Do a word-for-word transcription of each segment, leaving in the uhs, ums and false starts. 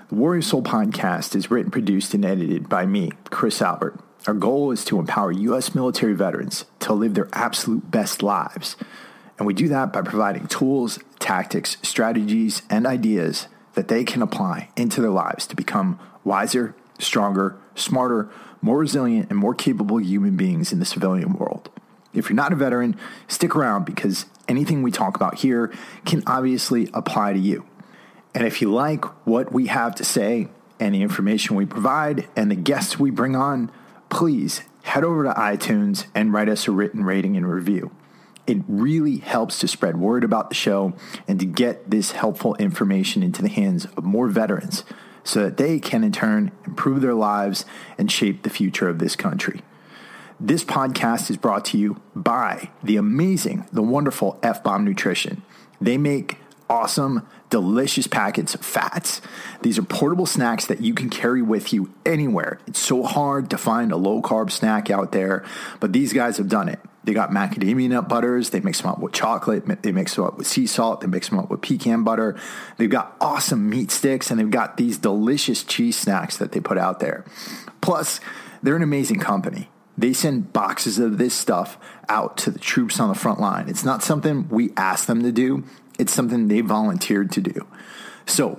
The Warrior Soul podcast is written, produced, and edited by me, Chris Albert. Our goal is to empower U S military veterans to live their absolute best lives. And we do that by providing tools, tactics, strategies, and ideas that they can apply into their lives to become wiser, stronger, smarter, more resilient, and more capable human beings in the civilian world. If you're not a veteran, stick around because anything we talk about here can obviously apply to you. And if you like what we have to say and the information we provide and the guests we bring on, please head over to iTunes and write us a written rating and review. It really helps to spread word about the show and to get this helpful information into the hands of more veterans so that they can in turn improve their lives and shape the future of this country. This podcast is brought to you by the amazing, the wonderful F-Bomb Nutrition. They make awesome, delicious packets of fats. These are portable snacks that you can carry with you anywhere. It's so hard to find a low-carb snack out there, but these guys have done it. They got macadamia nut butters. They mix them up with chocolate. They mix them up with sea salt. They mix them up with pecan butter. They've got awesome meat sticks, and they've got these delicious cheese snacks that they put out there. Plus, they're an amazing company. They send boxes of this stuff out to the troops on the front line. It's not something we ask them to do. It's something they volunteered to do. So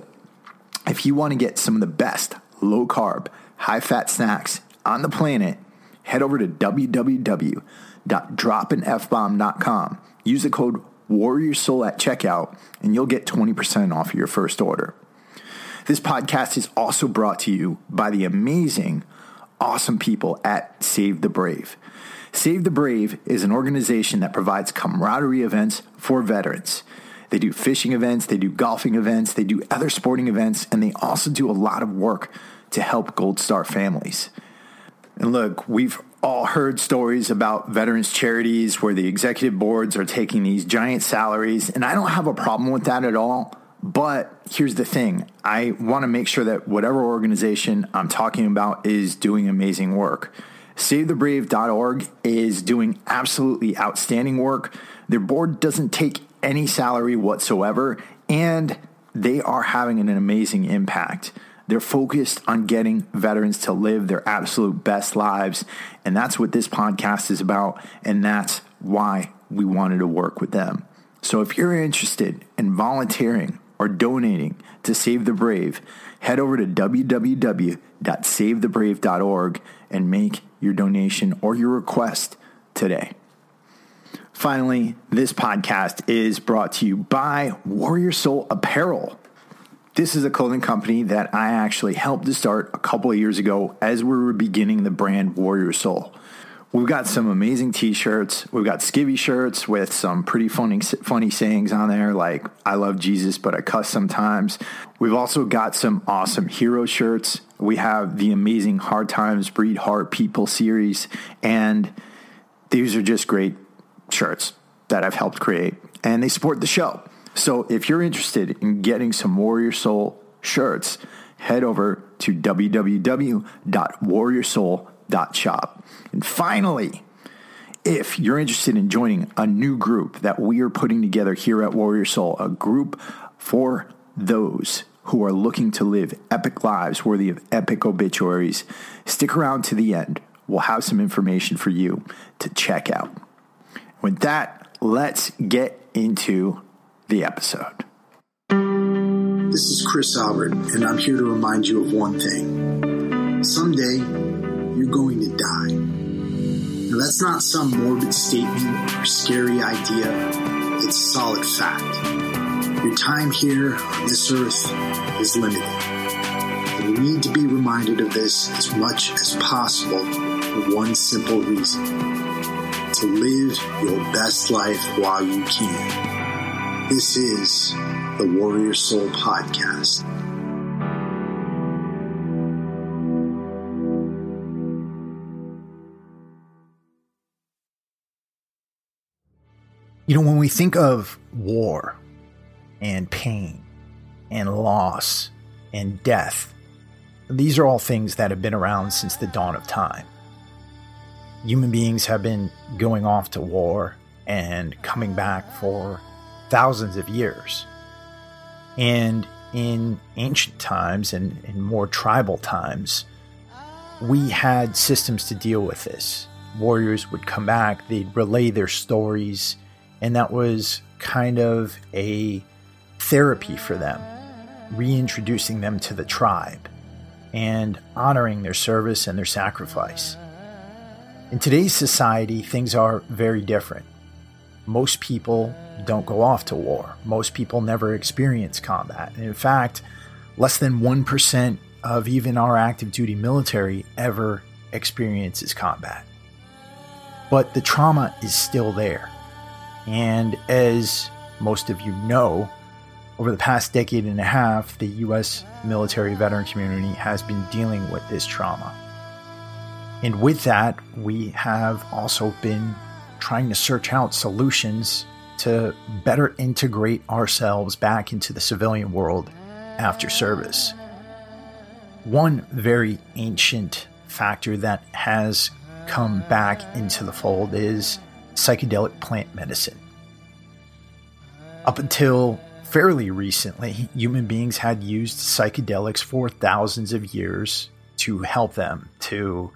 if you want to get some of the best low-carb, high-fat snacks on the planet, head over to w w w dot drop an f bomb dot com. Use the code WarriorSoul at checkout, and you'll get twenty percent off your first order. This podcast is also brought to you by the amazing, awesome people at Save the Brave. Save the Brave is an organization that provides camaraderie events for veterans. They do fishing events, they do golfing events, they do other sporting events, and they also do a lot of work to help Gold Star families. And look, we've all heard stories about veterans charities where the executive boards are taking these giant salaries, and I don't have a problem with that at all. But here's the thing. I want to make sure that whatever organization I'm talking about is doing amazing work. save the brave dot org is doing absolutely outstanding work. Their board doesn't take any salary whatsoever, and they are having an amazing impact. They're focused on getting veterans to live their absolute best lives, and that's what this podcast is about, and that's why we wanted to work with them. So if you're interested in volunteering or donating to Save the Brave, head over to w w w dot save the brave dot org and make your donation or your request today. Finally, this podcast is brought to you by Warrior Soul Apparel. This is a clothing company that I actually helped to start a couple of years ago as we were beginning the brand Warrior Soul. We've got some amazing t-shirts. We've got skivvy shirts with some pretty funny funny sayings on there, like, I love Jesus, but I cuss sometimes. We've also got some awesome hero shirts. We have the amazing Hard Times Breed Heart People series, and these are just great shirts that I've helped create, and they support the show. So if you're interested in getting some Warrior Soul shirts, head over to w w w dot warrior soul dot shop. And finally, if you're interested in joining a new group that we are putting together here at Warrior Soul, a group for those who are looking to live epic lives worthy of epic obituaries, stick around to the end. We'll have some information for you to check out. With that, let's get into the episode. This is Chris Albert, and I'm here to remind you of one thing. Someday, you're going to die. Now, that's not some morbid statement or scary idea. It's solid fact. Your time here on this earth is limited. And you need to be reminded of this as much as possible for one simple reason: to live your best life while you can. This is the Warrior Soul Podcast. You know, when we think of war and pain and loss and death, these are all things that have been around since the dawn of time. Human beings have been going off to war and coming back for thousands of years. And in ancient times and in more tribal times, we had systems to deal with this. Warriors would come back, they'd relay their stories, and that was kind of a therapy for them, reintroducing them to the tribe and honoring their service and their sacrifice. In today's society, things are very different. Most people don't go off to war. Most people never experience combat. And in fact, less than one percent of even our active duty military ever experiences combat. But the trauma is still there. And as most of you know, over the past decade and a half, the U S military veteran community has been dealing with this trauma. And with that, we have also been trying to search out solutions to better integrate ourselves back into the civilian world after service. One very ancient factor that has come back into the fold is psychedelic plant medicine. Up until fairly recently, human beings had used psychedelics for thousands of years to help them to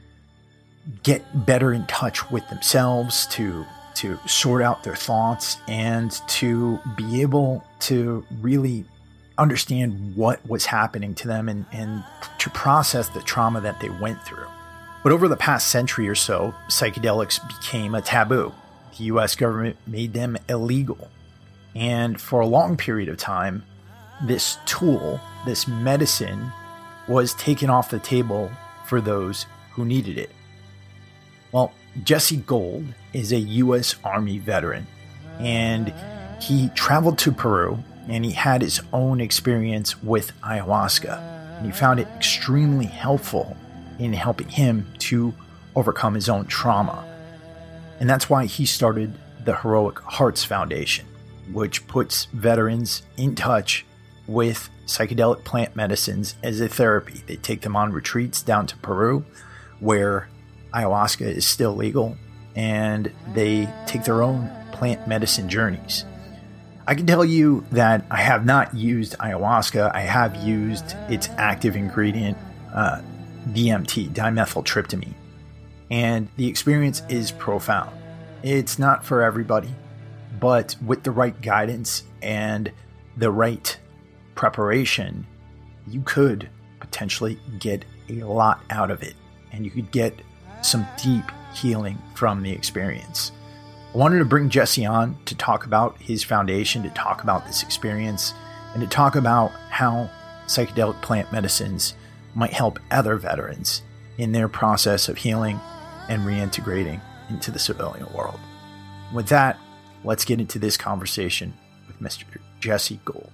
get better in touch with themselves, to to sort out their thoughts, and to be able to really understand what was happening to them and, and to process the trauma that they went through. But over the past century or so, psychedelics became a taboo. The U S government made them illegal. And for a long period of time, this tool, this medicine, was taken off the table for those who needed it. Well, Jesse Gold is a U S Army veteran, and he traveled to Peru and he had his own experience with ayahuasca, and he found it extremely helpful in helping him to overcome his own trauma. And that's why he started the Heroic Hearts Foundation, which puts veterans in touch with psychedelic plant medicines as a therapy. They take them on retreats down to Peru, where ayahuasca is still legal, and they take their own plant medicine journeys. I can tell you that I have not used ayahuasca. I have used its active ingredient, uh, D M T, dimethyltryptamine, and the experience is profound. It's not for everybody, but with the right guidance and the right preparation, you could potentially get a lot out of it, and you could get some deep healing from the experience. I wanted to bring Jesse on to talk about his foundation, to talk about this experience, and to talk about how psychedelic plant medicines might help other veterans in their process of healing and reintegrating into the civilian world. With that, let's get into this conversation with Mister Jesse Gold.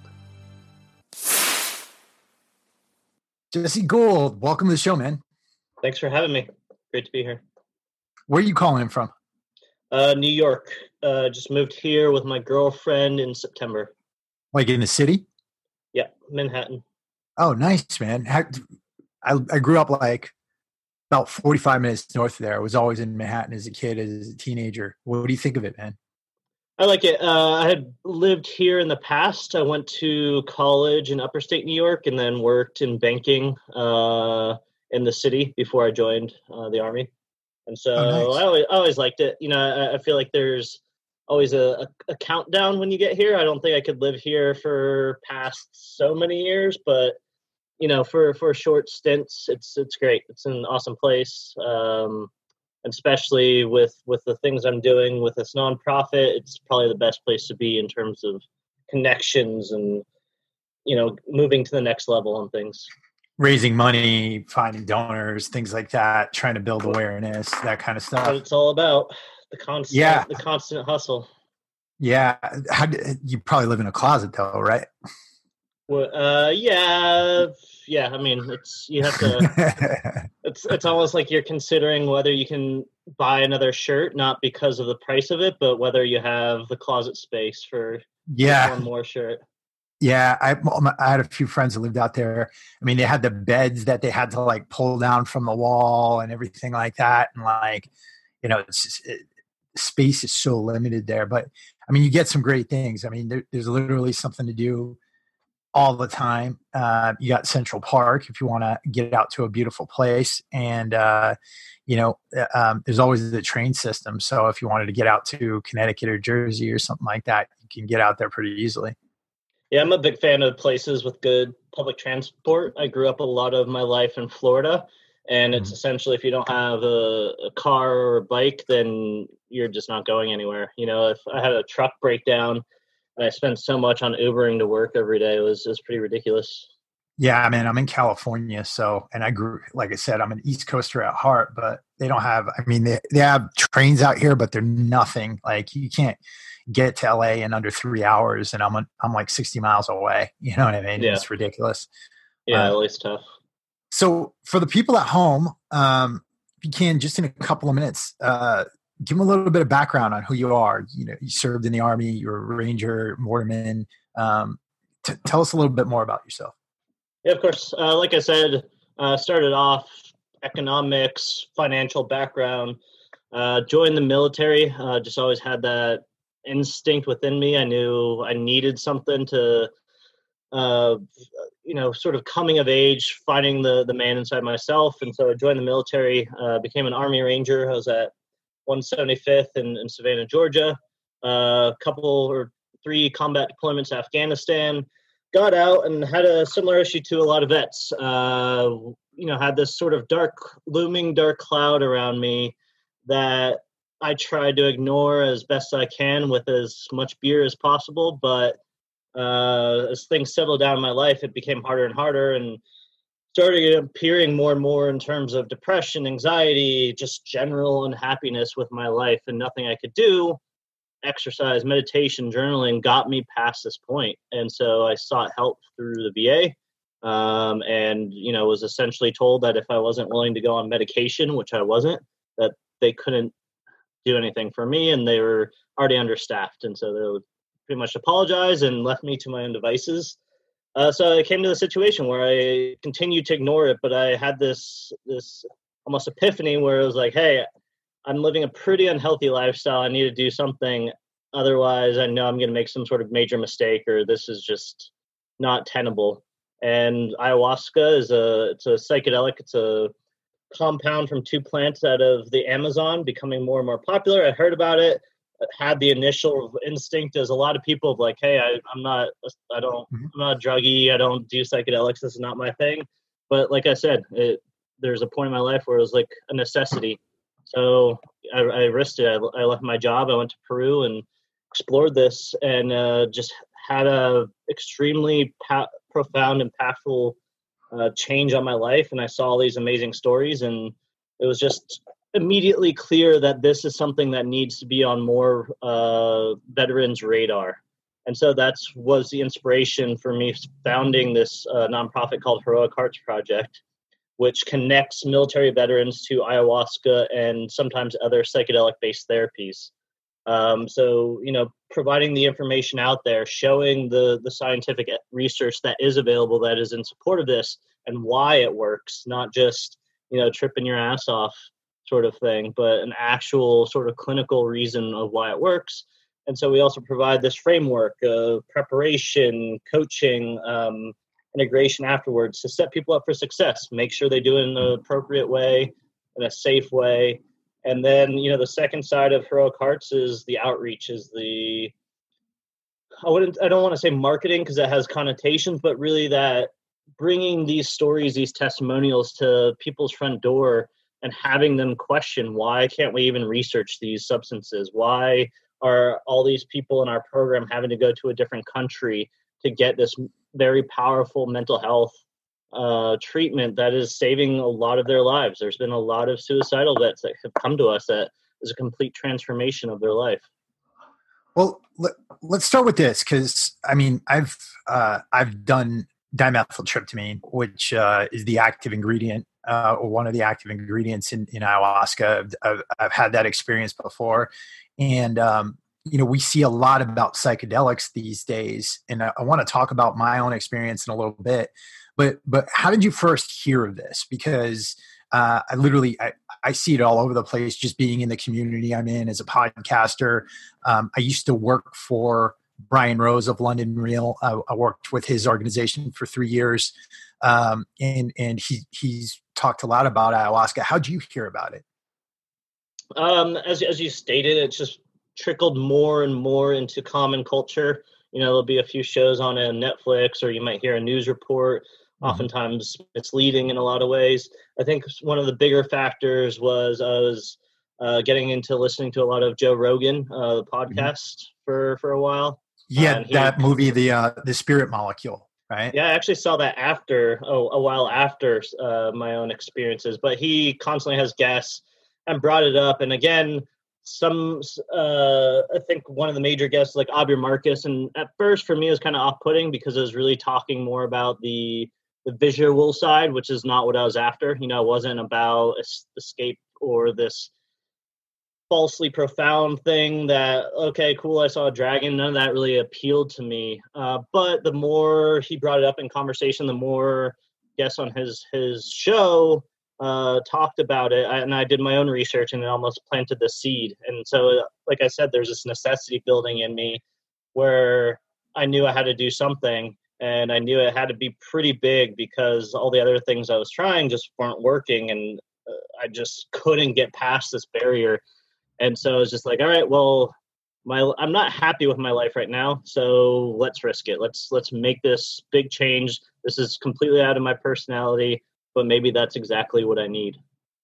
Jesse Gold, welcome to the show, man. Thanks for having me. Great to be here. Where are you calling in from? Uh, New York. Uh, just moved here with my girlfriend in September. Like in the city? Yeah, Manhattan. Oh, nice, man. How, I, I grew up like about forty-five minutes north of there. I was always in Manhattan as a kid, as a teenager. What do you think of it, man? I like it. Uh, I had lived here in the past. I went to college in upper state New York and then worked in banking uh, in the city before I joined uh, the Army. And so oh, nice. I, always, I always liked it. You know, I, I feel like there's always a, a, a countdown when you get here. I don't think I could live here for past so many years, but you know, for, for short stints, it's it's great. It's an awesome place. Um, especially with, with the things I'm doing with this nonprofit, it's probably the best place to be in terms of connections and, you know, moving to the next level on things. Raising money, finding donors, things like that, trying to build awareness, that kind of stuff. That's what it's all about. The constant, yeah. the constant hustle. Yeah. How do, you probably live in a closet though, right? Well, uh, yeah, yeah. I mean, it's you have to. it's it's almost like you're considering whether you can buy another shirt, not because of the price of it, but whether you have the closet space for yeah one more shirt. Yeah, I I had a few friends that lived out there. I mean, they had the beds that they had to like pull down from the wall and everything like that, and like, you know, it's just, it, space is so limited there. But I mean, you get some great things. I mean, there, there's literally something to do all the time. Uh, you got Central Park if you want to get out to a beautiful place. And, uh, you know, um, there's always the train system. So if you wanted to get out to Connecticut or Jersey or something like that, you can get out there pretty easily. Yeah, I'm a big fan of places with good public transport. I grew up a lot of my life in Florida, and it's mm-hmm. essentially if you don't have a, a car or a bike, then you're just not going anywhere. You know, if I had a truck breakdown and I spent so much on Ubering to work every day, it was, it was pretty ridiculous. Yeah, I mean, I'm in California, so, and I grew, like I said, I'm an East Coaster at heart, but they don't have, I mean, they, they have trains out here, but they're nothing. Like, you can't get to L A in under three hours, and I'm, I'm like sixty miles away. You know what I mean? Yeah. It's ridiculous. Yeah, uh, L A's tough. So for the people at home, um, if you can, just in a couple of minutes, uh, give them a little bit of background on who you are. You know, you served in the Army, you're a Ranger, Mortarman. Um, t- tell us a little bit more about yourself. Yeah, of course. Uh, like I said, uh, started off economics, financial background, uh, joined the military, uh, just always had that instinct within me. I knew I needed something to, uh, you know, sort of coming of age, finding the, the man inside myself. And so I joined the military, uh, became an Army Ranger. I was at one seventy-fifth in, in Savannah, Georgia, a uh, couple or three combat deployments to Afghanistan. Got out and had a similar issue to a lot of vets. Uh, you know, had this sort of dark, looming dark cloud around me that I tried to ignore as best I can with as much beer as possible. But uh, as things settled down in my life, it became harder and harder, and started appearing more and more in terms of depression, anxiety, just general unhappiness with my life, and nothing I could do. Exercise, meditation, journaling got me past this point. And so I sought help through the V A, um, and, you know, was essentially told that if I wasn't willing to go on medication, which I wasn't, that they couldn't do anything for me, and they were already understaffed. And so they would pretty much apologize and left me to my own devices. Uh, so I came to the situation where I continued to ignore it, but I had this, this almost epiphany where it was like, hey, I'm living a pretty unhealthy lifestyle. I need to do something. Otherwise, I know I'm going to make some sort of major mistake, or this is just not tenable. And ayahuasca is a, it's a psychedelic. It's a compound from two plants out of the Amazon, becoming more and more popular. I heard about it, had the initial instinct as a lot of people of like, hey, I, I'm not, I don't, I'm not a druggie. I don't do psychedelics. This is not my thing. But like I said, it, there's a point in my life where it was like a necessity. So I, I risked it. I, I left my job. I went to Peru and explored this, and uh, just had a extremely pa- profound, impactful uh, change on my life. And I saw all these amazing stories, and it was just immediately clear that this is something that needs to be on more uh, veterans' radar. And so that's was the inspiration for me founding this uh, nonprofit called Heroic Hearts Project, which connects military veterans to ayahuasca and sometimes other psychedelic-based therapies. Um, so, you know, providing the information out there, showing the, the scientific research that is available that is in support of this and why it works, not just, you know, tripping your ass off sort of thing, but an actual sort of clinical reason of why it works. And so we also provide this framework of preparation, coaching, um, integration afterwards to set people up for success, make sure they do it in the appropriate way, in a safe way. And then, you know, the second side of Heroic Hearts is the outreach, is the, I wouldn't, I don't want to say marketing because that has connotations, but really that bringing these stories, these testimonials to people's front door and having them question, why can't we even research these substances? Why are all these people in our program having to go to a different country to get this very powerful mental health uh, treatment that is saving a lot of their lives? There's been a lot of suicidal vets that have come to us that is a complete transformation of their life. Well, let, let's start with this, because I mean, I've uh, I've done dimethyltryptamine, which uh, is the active ingredient uh, or one of the active ingredients in, in ayahuasca. I've, I've, I've had that experience before, and um, you know, we see a lot about psychedelics these days, and I, I want to talk about my own experience in a little bit. But but how did you first hear of this? Because uh, I literally I, I see it all over the place. Just being in the community I'm in as a podcaster, um, I used to work for Brian Rose of London Real. I, I worked with his organization for three years, um, and and he he's talked a lot about ayahuasca. How did you hear about it? Um, as as you stated, it's just trickled more and more into common culture. You know, there'll be a few shows on it on Netflix, or you might hear a news report. Mm-hmm. Oftentimes misleading in a lot of ways. I think one of the bigger factors was I was uh, getting into listening to a lot of Joe Rogan, uh, the podcast, mm-hmm. for, for a while. Yeah, uh, he, that movie, the uh, the Spirit Molecule, right? Yeah, I actually saw that after, oh, a while after uh, my own experiences. But he constantly has guests and brought it up. And again, some, uh, I think one of the major guests, like Aubrey Marcus, and at first for me it was kind of off-putting because it was really talking more about the the visual side, which is not what I was after. You know, it wasn't about escape or this falsely profound thing that, okay, cool, I saw a dragon. None of that really appealed to me. Uh, but the more he brought it up in conversation, the more guests on his his show uh, talked about it. I, and I did my own research, and it almost planted the seed. And so, like I said, there's this necessity building in me where I knew I had to do something, and I knew it had to be pretty big because all the other things I was trying just weren't working, and uh, I just couldn't get past this barrier. And so I was just like, all right, well, my I'm not happy with my life right now, so let's risk it. Let's let's make this big change. This is completely out of my personality, but maybe that's exactly what I need.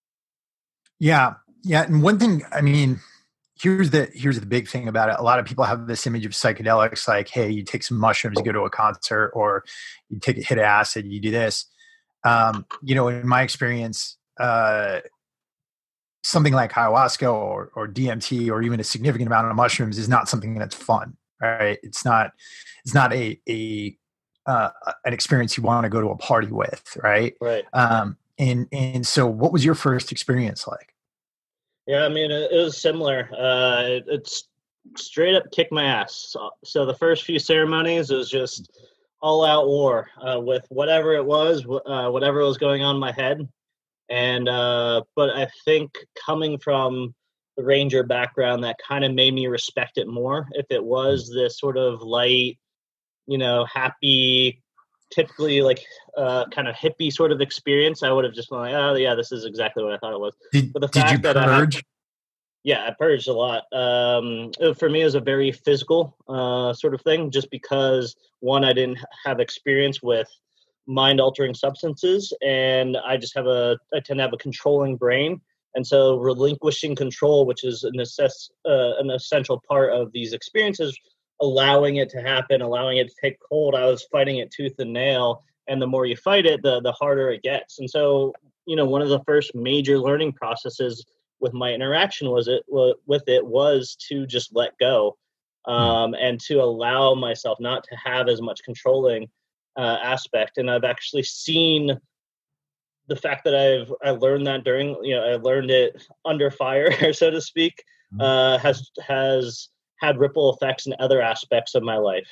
Yeah, yeah. And one thing, I mean, here's the here's the big thing about it. A lot of people have this image of psychedelics, like, hey, you take some mushrooms, you go to a concert, or you take a hit of acid, you do this. Um, you know, in my experience, uh, something like ayahuasca or, or D M T or even a significant amount of mushrooms is not something that's fun, right? It's not, it's not a, a, uh, an experience you want to go to a party with. Right. Right. Um, and, and so what was your first experience like? Yeah. I mean, it, it was similar. Uh, it, it's straight up kick my ass. So, so the first few ceremonies, it was just all out war, uh, with whatever it was, uh, whatever was going on in my head. And, uh, but I think coming from the Ranger background, that kind of made me respect it more. If it was this sort of light, you know, happy, typically like, uh, kind of hippie sort of experience, I would have just been like, oh yeah, this is exactly what I thought it was. Did, but the did fact you that purge? I had, yeah, I purged a lot. Um, it, for me, it was a very physical, uh, sort of thing, just because one, I didn't have experience with mind altering substances, and I just have a I tend to have a controlling brain, and so relinquishing control, which is an assess uh, an essential part of these experiences, allowing it to happen, allowing it to take hold. I was fighting it tooth and nail, and the more you fight it, the the harder it gets. And so, you know, one of the first major learning processes with my interaction was it with it was to just let go, um, and to allow myself not to have as much controlling Uh, aspect. And I've actually seen the fact that I've I learned that during, you know, I learned it under fire, so to speak, uh, has has had ripple effects in other aspects of my life.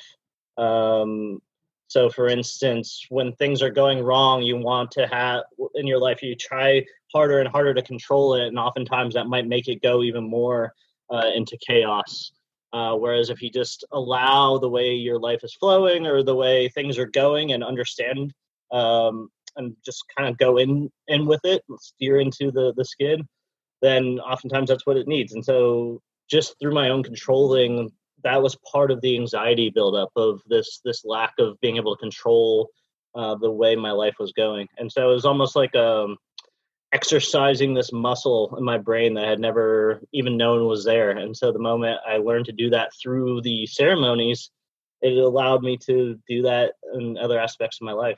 Um, so, for instance, when things are going wrong, you want to have in your life, you try harder and harder to control it, and oftentimes that might make it go even more uh, into chaos. Uh, whereas if you just allow the way your life is flowing or the way things are going and understand, um, and just kind of go in, in with it, steer into the, the skid, then oftentimes that's what it needs. And so just through my own controlling, that was part of the anxiety buildup of this, this lack of being able to control uh, the way my life was going. And so it was almost like, um, exercising this muscle in my brain that I had never even known was there. And so the moment I learned to do that through the ceremonies, it allowed me to do that in other aspects of my life.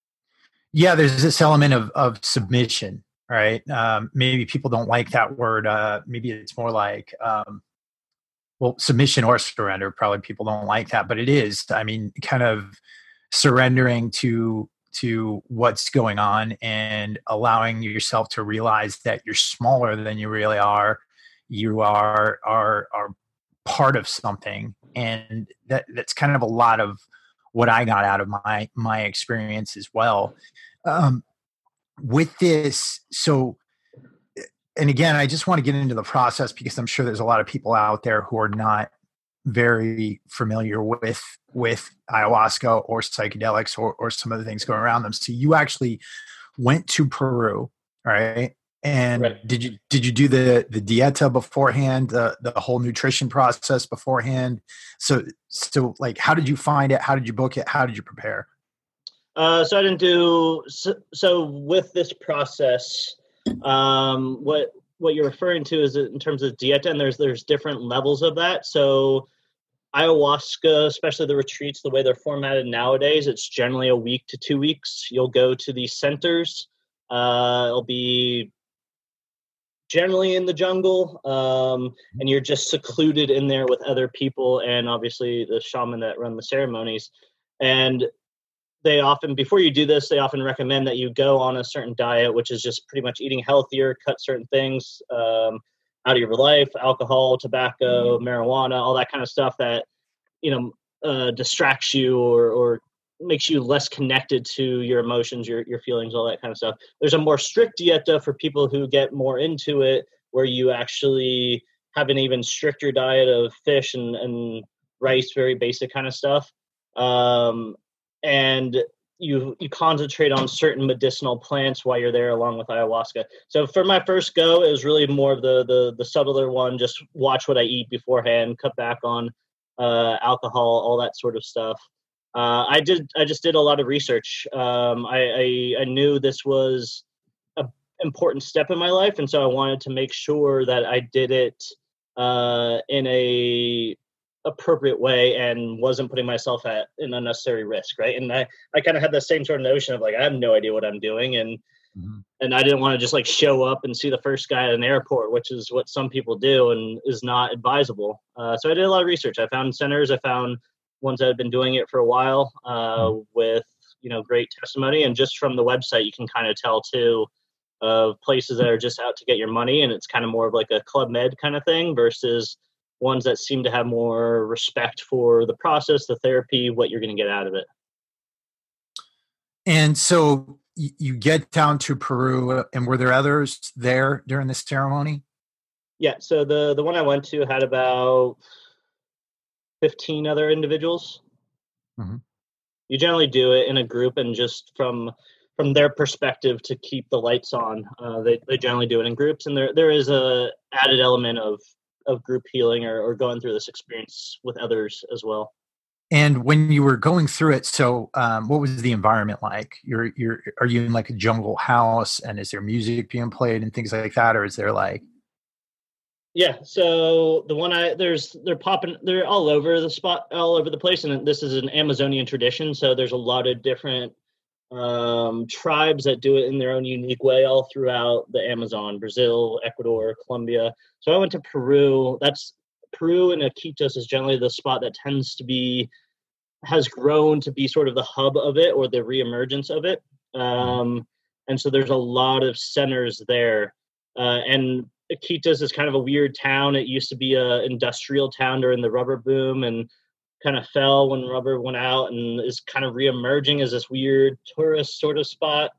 Yeah, there's this element of of submission, right? Um, maybe people don't like that word. Uh, maybe it's more like, um, well, submission or surrender. Probably people don't like that, but it is. I mean, kind of surrendering to to what's going on and allowing yourself to realize that you're smaller than you really are. You are, are, are part of something. And that that's kind of a lot of what I got out of my, my experience as well. Um, with this. So, and again, I just want to get into the process because I'm sure there's a lot of people out there who are not very familiar with with ayahuasca or psychedelics or, or some of the things going around them. So you actually went to Peru, right? And Right. did you did you do the the dieta beforehand, the the whole nutrition process beforehand? So so like, how did you find it? How did you book it? How did you prepare? Uh, so I didn't do so, so with this process. Um, what what you're referring to is in terms of dieta, and there's there's different levels of that. So ayahuasca, especially the retreats, the way they're formatted nowadays, it's generally a week to two weeks. You'll go to these centers. Uh, it'll be generally in the jungle, um, and you're just secluded in there with other people and obviously the shaman that run the ceremonies. And they often, before you do this, they often recommend that you go on a certain diet, which is just pretty much eating healthier, cut certain things um, out of your life, alcohol, tobacco, mm-hmm. marijuana, all that kind of stuff that, you know, uh, distracts you or, or makes you less connected to your emotions, your your feelings, all that kind of stuff. There's a more strict dieta for people who get more into it, where you actually have an even stricter diet of fish and, and rice, very basic kind of stuff. Um, and you you concentrate on certain medicinal plants while you're there, along with ayahuasca. So for my first go, it was really more of the the, the subtler one. Just watch what I eat beforehand, cut back on uh, alcohol, all that sort of stuff. Uh, I did. I just did a lot of research. Um, I, I I knew this was an important step in my life, and so I wanted to make sure that I did it uh, in a appropriate way and wasn't putting myself at an unnecessary risk, right? And I, I kind of had the same sort of notion of like, I have no idea what I'm doing. And, mm-hmm. and I didn't want to just like show up and see the first guy at an airport, which is what some people do and is not advisable. Uh, so I did a lot of research. I found centers, I found ones that had been doing it for a while uh, mm-hmm. with, you know, great testimony. And just from the website, you can kind of tell too of places that are just out to get your money. And it's kind of more of like a Club Med kind of thing versus ones that seem to have more respect for the process, the therapy, what you're going to get out of it. And so you get down to Peru, and were there others there during the ceremony? Yeah. So the, the one I went to had about fifteen other individuals. Mm-hmm. You generally do it in a group, and just from from their perspective to keep the lights on, uh, they, they generally do it in groups. And there there is a added element of of group healing or, or going through this experience with others as well. And when you were going through it, so um, what was the environment like? You're, you're, are you in like a jungle house, and is there music being played and things like that? Or is there like, yeah, so the one I, there's, they're popping, they're all over the spot, all over the place. And this is an Amazonian tradition. So there's a lot of different um, tribes that do it in their own unique way all throughout the Amazon, Brazil, Ecuador, Colombia. So I went to Peru. That's Peru and Iquitos is generally the spot that tends to be, has grown to be sort of the hub of it or the reemergence of it. Um, and so there's a lot of centers there. Uh, and Iquitos is kind of a weird town. It used to be an industrial town during the rubber boom and kind of fell when rubber went out, and is kind of reemerging as this weird tourist sort of spot.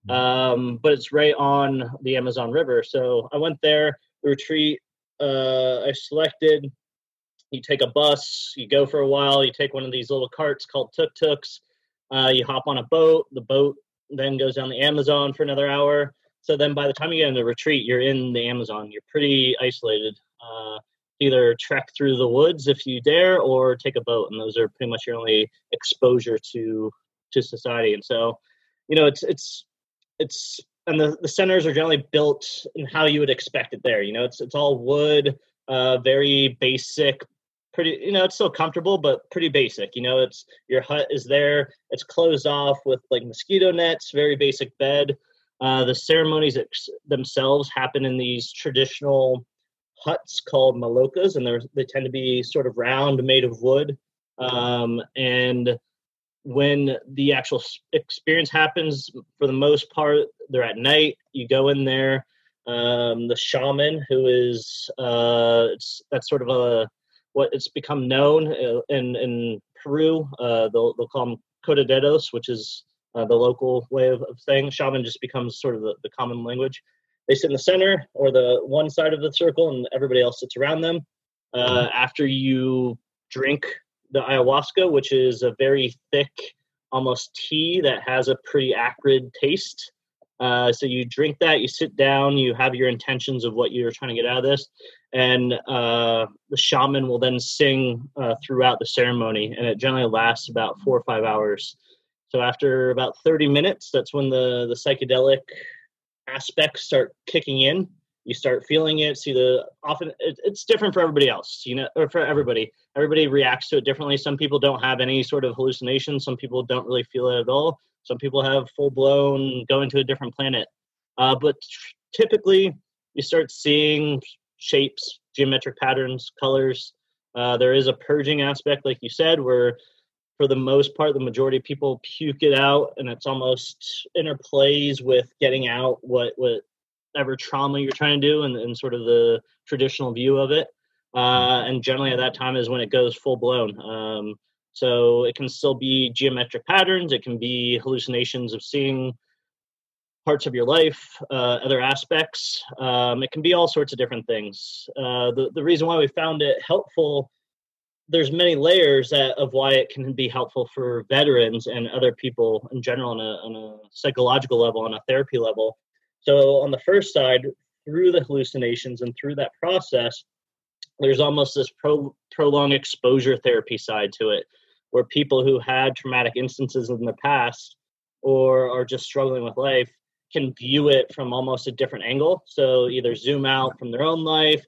Um, but it's right on the Amazon River. So I went there, the retreat, uh, I selected, you take a bus, you go for a while, you take one of these little carts called tuk-tuks, uh, you hop on a boat, the boat then goes down the Amazon for another hour. So then by the time you get into retreat, you're in the Amazon, you're pretty isolated. Uh, either trek through the woods if you dare, or take a boat. And those are pretty much your only exposure to, to society. And so, you know, it's, it's, it's, and the, the centers are generally built in how you would expect it there. You know, it's, it's all wood, uh, very basic, pretty, you know, it's still comfortable, but pretty basic. You know, it's, your hut is there. It's closed off with like mosquito nets, very basic bed. Uh, the ceremonies ex- themselves happen in these traditional huts called malokas, and they're, they tend to be sort of round, made of wood. Um, and when the actual experience happens, for the most part, they're at night. You go in there. Um, the shaman, who is uh, it's, that's sort of a what it's become known in in Peru. Uh, they'll they'll call them curanderos, which is uh, the local way of, of saying shaman. Just becomes sort of the, the common language. They sit in the center or the one side of the circle, and everybody else sits around them. Uh, after you drink the ayahuasca, which is a very thick, almost tea that has a pretty acrid taste. Uh, so you drink that, you sit down, you have your intentions of what you're trying to get out of this, and uh, the shaman will then sing uh, throughout the ceremony, and it generally lasts about four or five hours. So after about thirty minutes, that's when the, the psychedelic aspects start kicking in. You start feeling it, see the, often it, it's different for everybody else, you know, or for everybody. Everybody reacts to it differently. Some people don't have any sort of hallucination. Some people don't really feel it at all. Some people have full blown going to a different planet. Uh, but typically you start seeing shapes, geometric patterns, colors. Uh, there is a purging aspect, like you said, where for the most part, the majority of people puke it out, and it's almost interplays with getting out what, whatever trauma you're trying to do, and, and sort of the traditional view of it. Uh, and generally at that time is when it goes full blown. Um, so it can still be geometric patterns. It can be hallucinations of seeing parts of your life, uh, other aspects. Um, it can be all sorts of different things. Uh, the, the reason why we found it helpful, there's many layers that, of why it can be helpful for veterans and other people in general on a, on a psychological level, on a therapy level. So on the first side, through the hallucinations and through that process, there's almost this pro, prolonged exposure therapy side to it, where people who had traumatic instances in the past or are just struggling with life can view it from almost a different angle. So either zoom out from their own life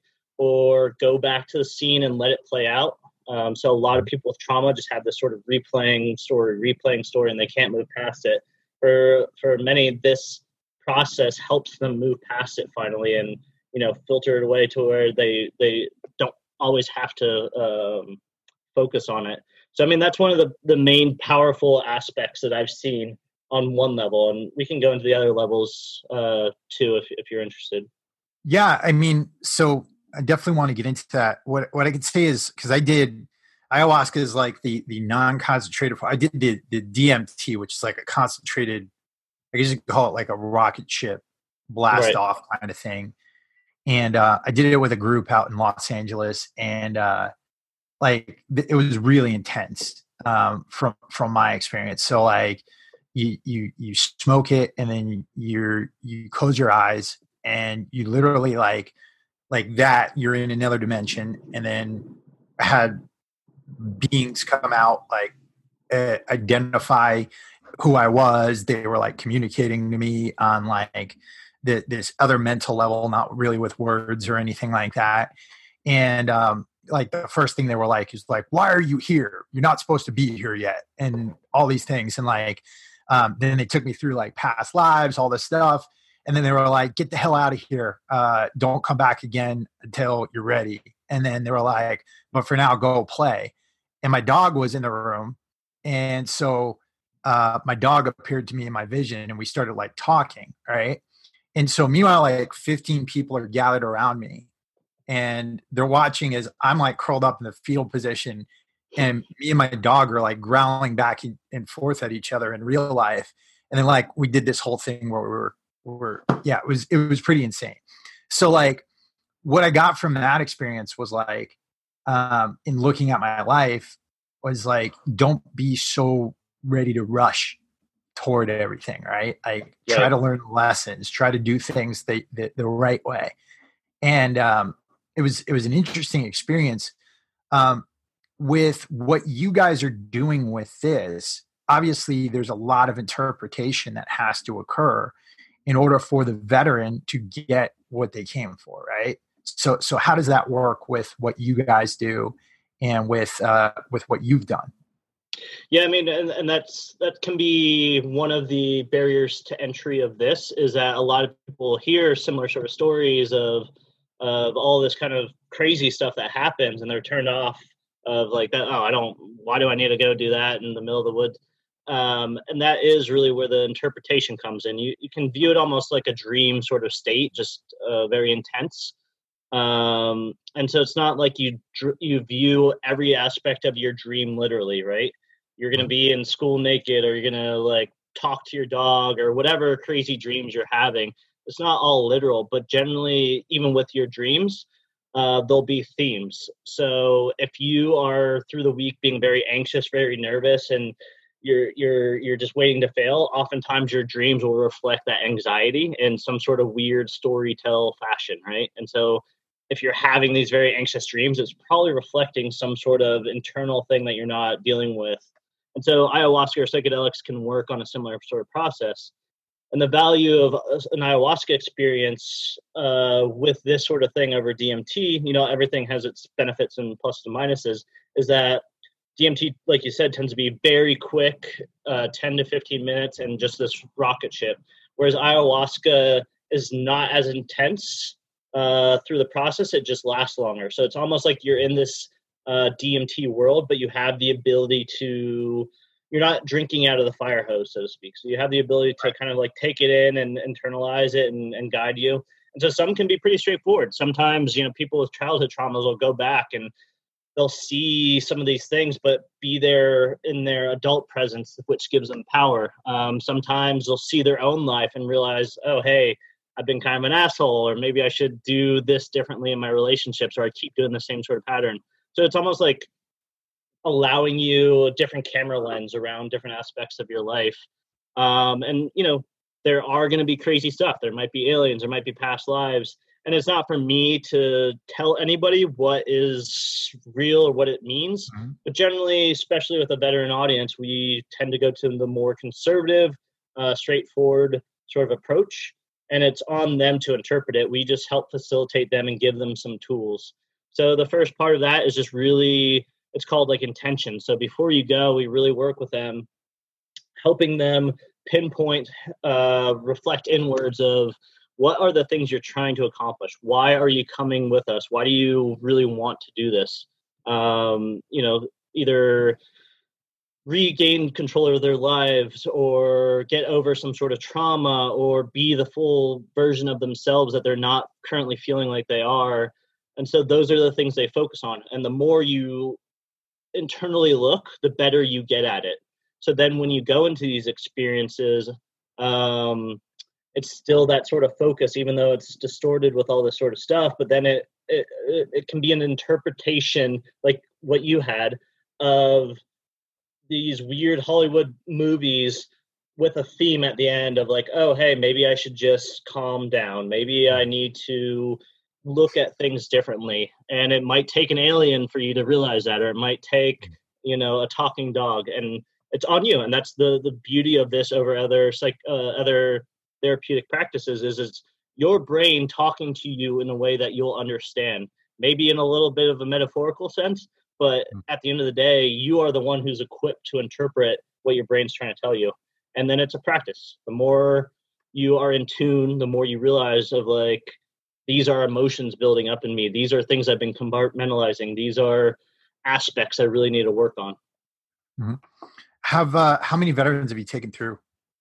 or go back to the scene and let it play out. Um, so a lot of people with trauma just have this sort of replaying story, replaying story, and they can't move past it. For for many, this process helps them move past it finally, and you know, filter it away to where they they don't always have to um, focus on it. So I mean, that's one of the the main powerful aspects that I've seen on one level, and we can go into the other levels uh, too if if you're interested. Yeah, I mean, so I definitely want to get into that. What what I could say is, because I did ayahuasca is like the the non-concentrated. I did the the D M T, which is like a concentrated, I guess you could call it like a rocket ship blast right. off kind of thing. And uh, I did it with a group out in Los Angeles, and uh, like it was really intense um, from from my experience. So like you you you smoke it, and then you're you close your eyes, and you literally like. like that, you're in another dimension, and then had beings come out, like uh, identify who I was. They were like communicating to me on like the, this other mental level, not really with words or anything like that. And um, like the first thing they were like, is like, why are you here? You're not supposed to be here yet. And all these things. And like, um, then they took me through like past lives, all this stuff. And then they were like, get the hell out of here. Uh, don't come back again until you're ready. And then they were like, but for now, go play. And my dog was in the room. And so uh, my dog appeared to me in my vision, and we started like talking. Right. And so meanwhile, like fifteen people are gathered around me, and they're watching as I'm like curled up in the fetal position. And me and my dog are like growling back and forth at each other in real life. And then like we did this whole thing where we were, were yeah it was it was pretty insane. So like what I got from that experience was like um in looking at my life was like, don't be so ready to rush toward everything, right? Like yeah. Try to learn lessons, try to do things the, the, the right way. And um it was it was an interesting experience. Um with what you guys are doing with this, obviously there's a lot of interpretation that has to occur in order for the veteran to get what they came for, right? So, so how does that work with what you guys do and with uh, with what you've done? Yeah, I mean, and, and that's that can be one of the barriers to entry of this, is that a lot of people hear similar sort of stories of of all this kind of crazy stuff that happens, and they're turned off of like that. Oh, I don't. Why do I need to go do that in the middle of the woods? Um, and that is really where the interpretation comes in. You you can view it almost like a dream sort of state, just uh, very intense. Um, and so it's not like you you view every aspect of your dream literally, right? You're going to be in school naked, or you're going to like talk to your dog, or whatever crazy dreams you're having. It's not all literal, but generally, even with your dreams, uh, there'll be themes. So if you are through the week being very anxious, very nervous, and you're you're you're just waiting to fail, oftentimes your dreams will reflect that anxiety in some sort of weird storytell fashion, right? And so if you're having these very anxious dreams, it's probably reflecting some sort of internal thing that you're not dealing with. And so ayahuasca or psychedelics can work on a similar sort of process. And the value of an ayahuasca experience uh, with this sort of thing over D M T, you know, everything has its benefits and pluses and minuses, is that D M T, like you said, tends to be very quick, uh, ten to fifteen minutes, and just this rocket ship. Whereas ayahuasca is not as intense uh, through the process. It just lasts longer. So it's almost like you're in this uh, D M T world, but you have the ability to, you're not drinking out of the fire hose, so to speak. So you have the ability to kind of like take it in and internalize it and, and guide you. And so some can be pretty straightforward. Sometimes, you know, people with childhood traumas will go back and they'll see some of these things, but be there in their adult presence, which gives them power. Um, sometimes they'll see their own life and realize, oh, hey, I've been kind of an asshole, or maybe I should do this differently in my relationships, or I keep doing the same sort of pattern. So it's almost like allowing you a different camera lens around different aspects of your life. Um, and, you know, there are going to be crazy stuff. There might be aliens, there might be past lives. And it's not for me to tell anybody what is real or what it means. Mm-hmm. But generally, especially with a veteran audience, we tend to go to the more conservative, uh, straightforward sort of approach. And it's on them to interpret it. We just help facilitate them and give them some tools. So the first part of that is just really, it's called like intention. So before you go, we really work with them, helping them pinpoint, uh, reflect inwards of what are the things you're trying to accomplish? Why are you coming with us? Why do you really want to do this? Um, you know, either regain control of their lives or get over some sort of trauma or be the full version of themselves that they're not currently feeling like they are. And so those are the things they focus on. And the more you internally look, the better you get at it. So then when you go into these experiences, um, it's still that sort of focus, even though it's distorted with all this sort of stuff. But then it, it, it can be an interpretation like what you had of these weird Hollywood movies with a theme at the end of like, oh, hey, maybe I should just calm down. Maybe I need to look at things differently. And it might take an alien for you to realize that, or it might take, you know, a talking dog, and it's on you. And that's the, the beauty of this over other like uh, other therapeutic practices is it's your brain talking to you in a way that you'll understand, maybe in a little bit of a metaphorical sense, but at the end of the day, you are the one who's equipped to interpret what your brain's trying to tell you. And then it's a practice. The more you are in tune, the more you realize of like, these are emotions building up in me. These are things I've been compartmentalizing. These are aspects I really need to work on. Mm-hmm. Have uh, how many veterans have you taken through?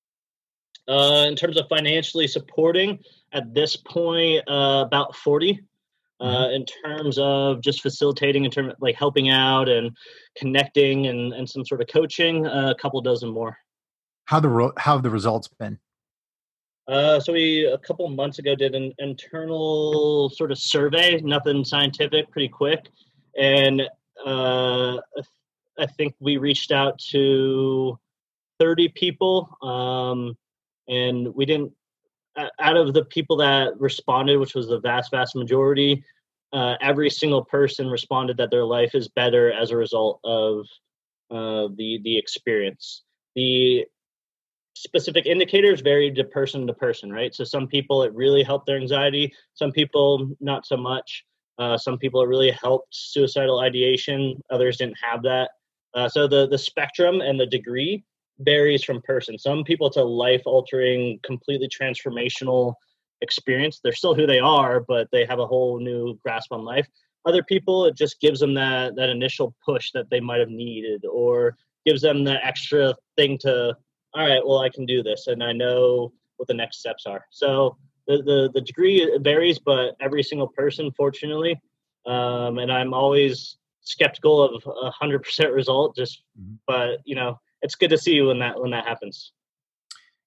Uh, in terms of financially supporting, at this point, uh, about forty. Uh, mm-hmm. In terms of just facilitating, in terms of like helping out and connecting and, and some sort of coaching, uh, a couple dozen more. How the ro- how have the results been? Uh, so we a couple months ago did an internal sort of survey, nothing scientific, pretty quick, and uh, I think we reached out to thirty people, um, and we didn't. Out of the people that responded, which was the vast, vast majority, uh, every single person responded that their life is better as a result of uh, the the experience. The specific indicators vary to person to person, right? So some people it really helped their anxiety, some people not so much. Uh, some people it really helped suicidal ideation, others didn't have that. Uh, so the the spectrum and the degree varies from person. Some people it's a life-altering, completely transformational experience. They're still who they are, but they have a whole new grasp on life. Other people, it just gives them that that initial push that they might have needed, or gives them that extra thing to, all right, well, I can do this, and I know what the next steps are. So the the, the degree varies, but every single person, fortunately, um, and I'm always skeptical of a one hundred percent result, just, mm-hmm. but, you know, it's good to see you when that when that happens.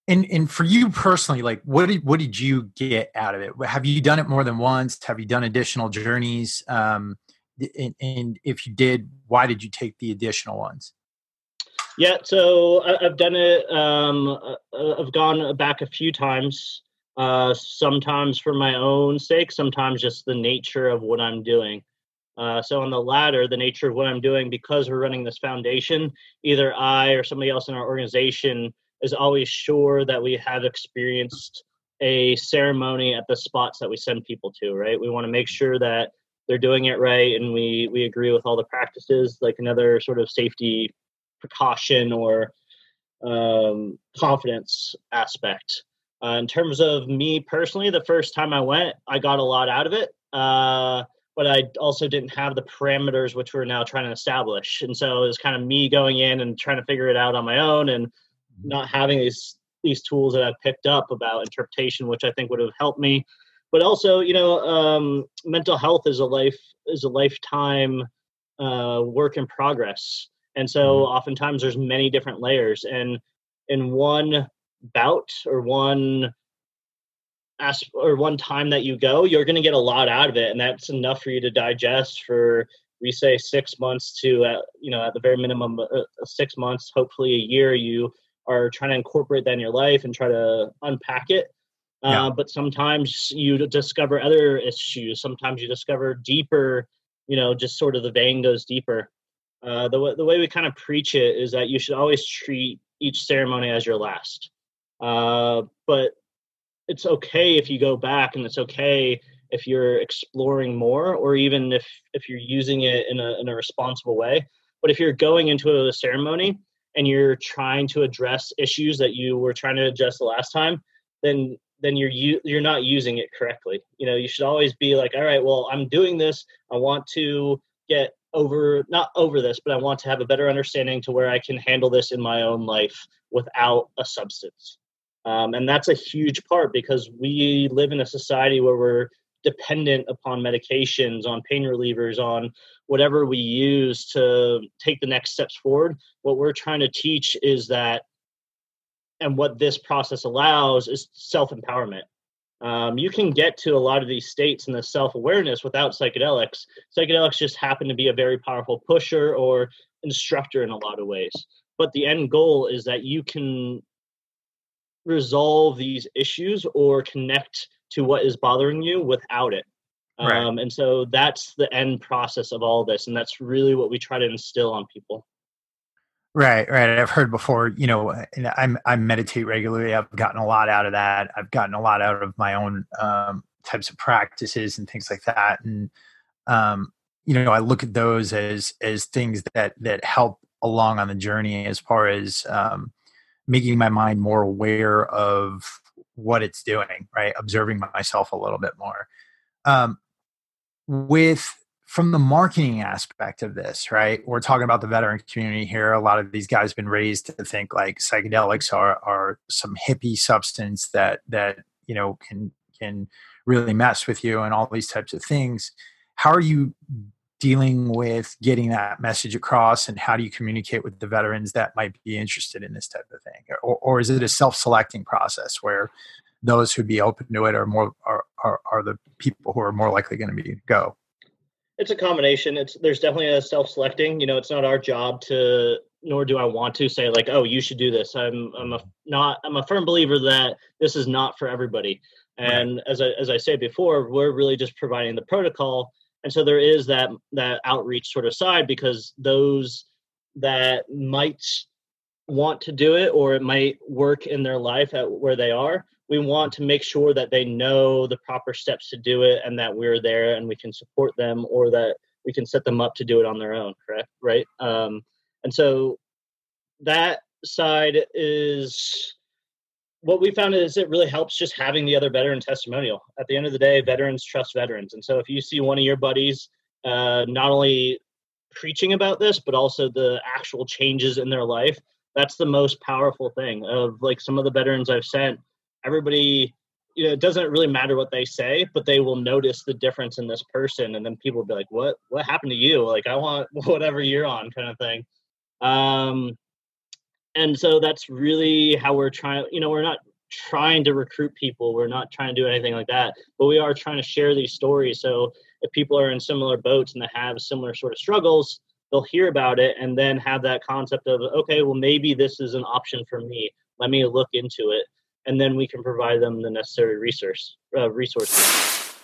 And and for you personally, like what did what did you get out of it? Have you done it more than once? Have you done additional journeys? Um, and, and if you did, why did you take the additional ones? Yeah, so I, I've done it. Um, uh, I've gone back a few times. Uh, sometimes for my own sake, sometimes just the nature of what I'm doing. Uh, so on the latter, the nature of what I'm doing, because we're running this foundation, either I or somebody else in our organization is always sure that we have experienced a ceremony at the spots that we send people to, right? We want to make sure that they're doing it right, and we we agree with all the practices, like another sort of safety precaution or um, confidence aspect. Uh, in terms of me personally, the first time I went, I got a lot out of it. Uh, but I also didn't have the parameters which we're now trying to establish. And so it was kind of me going in and trying to figure it out on my own and not having these these tools that I've picked up about interpretation, which I think would have helped me. But also, you know, um, mental health is a life is a lifetime uh, work in progress. And so oftentimes there's many different layers. And in one bout or one Ask, or one time that you go, you're going to get a lot out of it, and that's enough for you to digest for, we say, six months to uh, you know, at the very minimum uh, six months, hopefully a year. You are trying to incorporate that in your life and try to unpack it. Uh, yeah. But sometimes you discover other issues. Sometimes you discover deeper, you know, just sort of the vein goes deeper. Uh, the the way we kind of preach it is that you should always treat each ceremony as your last. Uh, but it's okay if you go back, and it's okay if you're exploring more, or even if, if you're using it in a in a responsible way. But if you're going into a ceremony and you're trying to address issues that you were trying to address the last time, then then you're you, you're not using it correctly. You know, you should always be like, all right, well, I'm doing this. I want to get over, not over this, but I want to have a better understanding to where I can handle this in my own life without a substance. Um, and that's a huge part, because we live in a society where we're dependent upon medications, on pain relievers, on whatever we use to take the next steps forward. What we're trying to teach is that, and what this process allows, is self-empowerment. Um, you can get to a lot of these states and the self-awareness without psychedelics. Psychedelics just happen to be a very powerful pusher or instructor in a lot of ways. But the end goal is that you can resolve these issues or connect to what is bothering you without it. Right. Um, and so that's the end process of all this. And that's really what we try to instill on people. Right, right. I've heard before, you know, and I'm, I meditate regularly. I've gotten a lot out of that. I've gotten a lot out of my own um, types of practices and things like that. And, um, you know, I look at those as, as things that, that help along on the journey as far as, um, making my mind more aware of what it's doing, right? Observing myself a little bit more. Um, with, from the marketing aspect of this, right? We're talking about the veteran community here. A lot of these guys have been raised to think like psychedelics are, are some hippie substance that, that, you know, can, can really mess with you and all these types of things. How are you dealing with getting that message across, and how do you communicate with the veterans that might be interested in this type of thing? Or, or is it a self-selecting process where those who'd be open to it are more are, are, are the people who are more likely going to be go? It's a combination. It's there's definitely a self-selecting. You know, it's not our job to, nor do I want to say like, oh, you should do this. I'm I'm a not I'm a firm believer that this is not for everybody. And right. as I as I said before, we're really just providing the protocol. And so there is that that outreach sort of side, because those that might want to do it, or it might work in their life at where they are, we want to make sure that they know the proper steps to do it, and that we're there and we can support them, or that we can set them up to do it on their own, correct? Right? Um, and so that side is... what we found is it really helps just having the other veteran testimonial. At the end of the day, veterans trust veterans. And so if you see one of your buddies uh, not only preaching about this, but also the actual changes in their life, that's the most powerful thing. Of like some of the veterans I've sent, everybody, you know, it doesn't really matter what they say, but they will notice the difference in this person. And then people will be like, what, what happened to you? Like, I want whatever you're on, kind of thing. Um, and so that's really how we're trying. You know, we're not trying to recruit people. We're not trying to do anything like that, but we are trying to share these stories. So if people are in similar boats and they have similar sort of struggles, they'll hear about it and then have that concept of, okay, well, maybe this is an option for me. Let me look into it. And then we can provide them the necessary resource, uh, resources.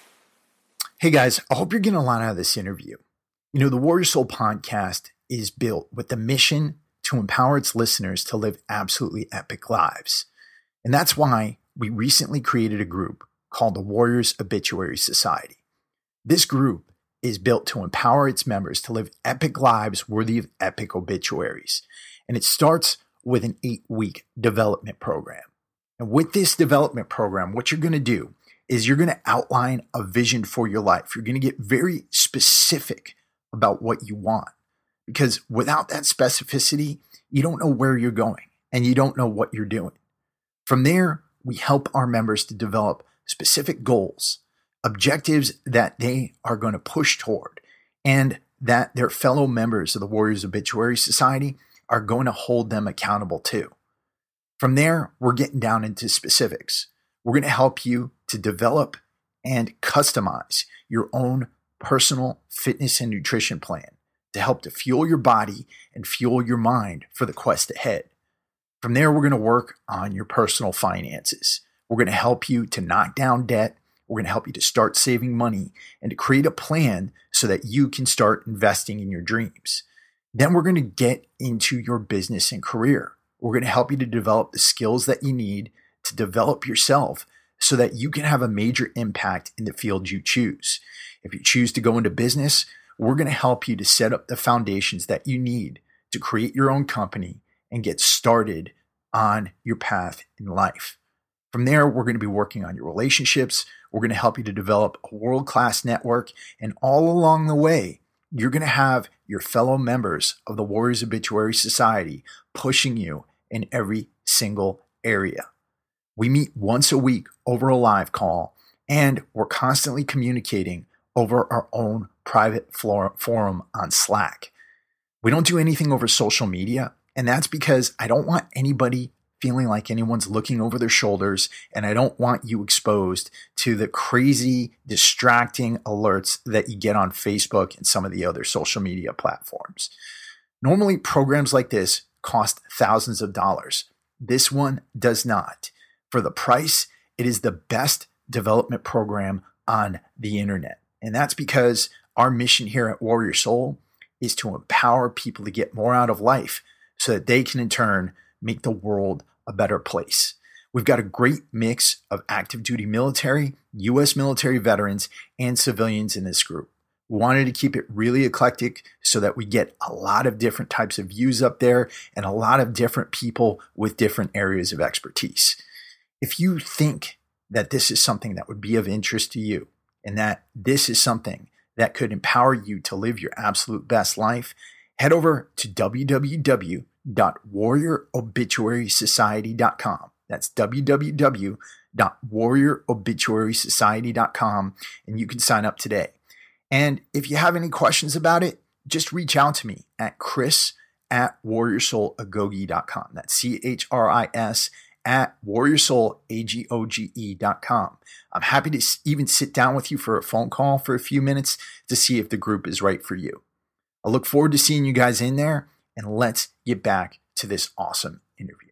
Hey guys, I hope you're getting a lot out of this interview. You know, the Warrior Soul podcast is built with the mission to empower its listeners to live absolutely epic lives. And that's why we recently created a group called the Warriors Obituary Society. This group is built to empower its members to live epic lives worthy of epic obituaries. And it starts with an eight-week development program. And with this development program, what you're going to do is you're going to outline a vision for your life. You're going to get very specific about what you want. Because without that specificity, you don't know where you're going and you don't know what you're doing. From there, we help our members to develop specific goals, objectives that they are going to push toward, and that their fellow members of the Warriors Obituary Society are going to hold them accountable to. From there, we're getting down into specifics. We're going to help you to develop and customize your own personal fitness and nutrition plan to help to fuel your body and fuel your mind for the quest ahead. From there, we're going to work on your personal finances. We're going to help you to knock down debt. We're going to help you to start saving money and to create a plan so that you can start investing in your dreams. Then we're going to get into your business and career. We're going to help you to develop the skills that you need to develop yourself so that you can have a major impact in the field you choose. If you choose to go into business, we're going to help you to set up the foundations that you need to create your own company and get started on your path in life. From there, we're going to be working on your relationships. We're going to help you to develop a world-class network. And all along the way, you're going to have your fellow members of the Warriors Obituary Society pushing you in every single area. We meet once a week over a live call, and we're constantly communicating over our own private forum on Slack. We don't do anything over social media. And that's because I don't want anybody feeling like anyone's looking over their shoulders, and I don't want you exposed to the crazy, distracting alerts that you get on Facebook and some of the other social media platforms. Normally, programs like this cost thousands of dollars. This one does not. For the price, it is the best development program on the internet. And that's because our mission here at Warrior Soul is to empower people to get more out of life, so that they can in turn make the world a better place. We've got a great mix of active duty military, U S military veterans, and civilians in this group. We wanted to keep it really eclectic so that we get a lot of different types of views up there and a lot of different people with different areas of expertise. If you think that this is something that would be of interest to you and that this is something that could empower you to live your absolute best life, head over to w w w dot warrior obituary society dot com. That's w w w dot warrior obituary society dot com, and you can sign up today. And if you have any questions about it, just reach out to me at chris at warrior soul agoge dot com. That's C H R I S at warrior soul agoge dot com. I'm happy to even sit down with you for a phone call for a few minutes to see if the group is right for you. I look forward to seeing you guys in there, and let's get back to this awesome interview.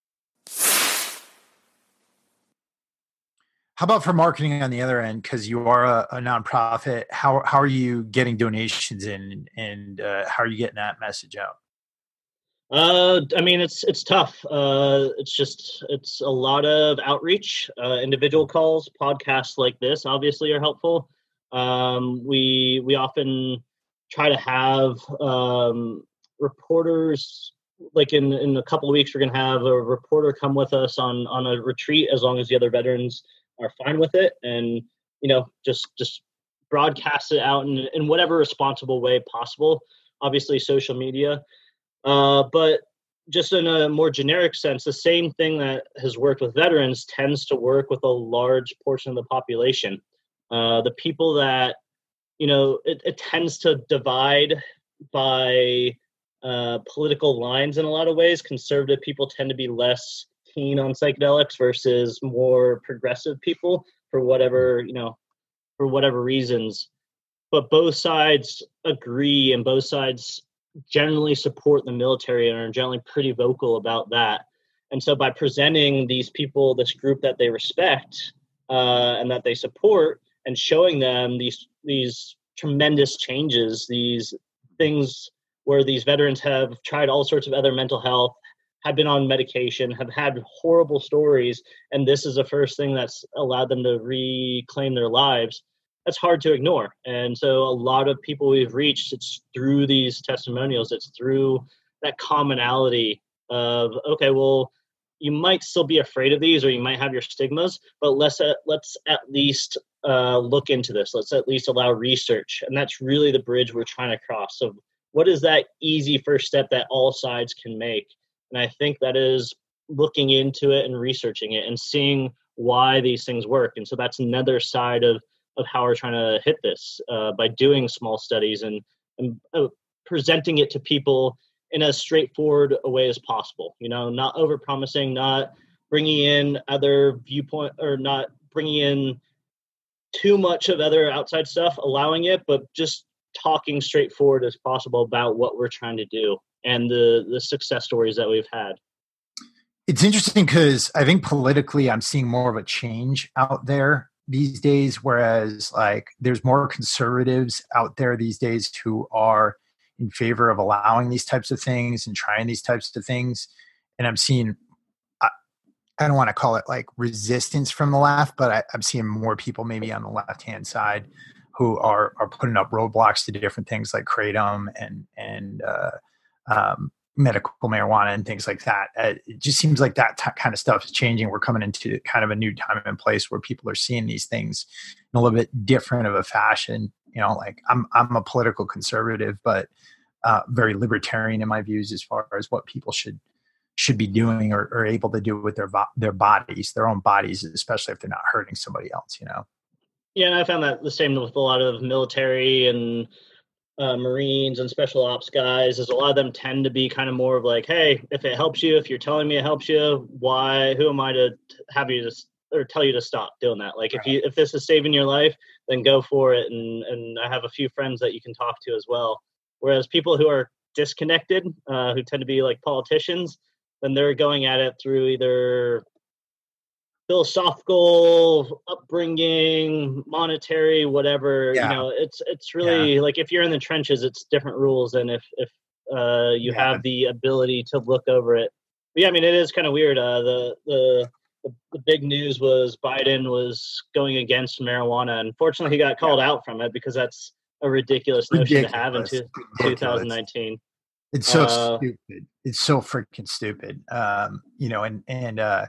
How about for marketing on the other end? Because you are a, a nonprofit. How how are you getting donations in, and uh, how are you getting that message out? Uh, I mean, it's it's tough. Uh, it's just it's a lot of outreach. Uh, individual calls, podcasts like this, obviously, are helpful. Um, we we often try to have um, reporters. Like in, in a couple of weeks, we're going to have a reporter come with us on on a retreat, as long as the other veterans are fine with it, and you know, just just broadcast it out in, in whatever responsible way possible. Obviously, social media, uh, but just in a more generic sense, the same thing that has worked with veterans tends to work with a large portion of the population. Uh, the people that, you know, it, it tends to divide by uh, political lines in a lot of ways. Conservative people tend to be less keen on psychedelics versus more progressive people for whatever, you know, for whatever reasons. But both sides agree and both sides generally support the military and are generally pretty vocal about that. And so by presenting these people, this group that they respect uh, and that they support, and showing them these these tremendous changes, these things where these veterans have tried all sorts of other mental health, have been on medication, have had horrible stories, and this is the first thing that's allowed them to reclaim their lives, that's hard to ignore. And so a lot of people we've reached, it's through these testimonials, it's through that commonality of, okay, well, you might still be afraid of these or you might have your stigmas, but let's uh, let's at least uh, look into this. Let's at least allow research. And that's really the bridge we're trying to cross. So what is that easy first step that all sides can make? And I think that is looking into it and researching it and seeing why these things work. And so that's another side of, of how we're trying to hit this uh, by doing small studies and, and uh, presenting it to people in as straightforward a way as possible, you know, not over promising, not bringing in other viewpoint or not bringing in too much of other outside stuff, allowing it, but just talking straightforward as possible about what we're trying to do and the, the success stories that we've had. It's interesting because I think politically I'm seeing more of a change out there these days, whereas like there's more conservatives out there these days who are in favor of allowing these types of things and trying these types of things. And I'm seeing, I, I don't want to call it like resistance from the left, but I, I'm seeing more people maybe on the left-hand side who are, are putting up roadblocks to different things like kratom and, and uh, um, medical marijuana and things like that. Uh, it just seems like that t- kind of stuff is changing. We're coming into kind of a new time and place where people are seeing these things in a little bit different of a fashion. You know, like I'm, I'm a political conservative, but uh, very libertarian in my views as far as what people should should be doing or, or able to do with their vo- their bodies, their own bodies, especially if they're not hurting somebody else. You know. Yeah, and I found that the same with a lot of military and uh, Marines and special ops guys. Is a lot of them tend to be kind of more of like, hey, if it helps you, if you're telling me it helps you, why? Who am I to have you to or tell you to stop doing that? Like, right. if you if this is saving your life, then go for it. And and I have a few friends that you can talk to as well. Whereas people who are disconnected, uh, who tend to be like politicians, then they're going at it through either philosophical upbringing, monetary, whatever. Yeah. You know, it's it's really yeah. like if you're in the trenches, it's different rules than if if uh, you yeah. have the ability to look over it. But yeah, I mean, it is kind of weird. Uh, the the the, the big news was Biden was going against marijuana. Unfortunately, he got called yeah. out from it because that's a ridiculous notion ridiculous. to have in two, twenty nineteen. It's so uh, stupid. It's so freaking stupid. Um, you know, and and uh,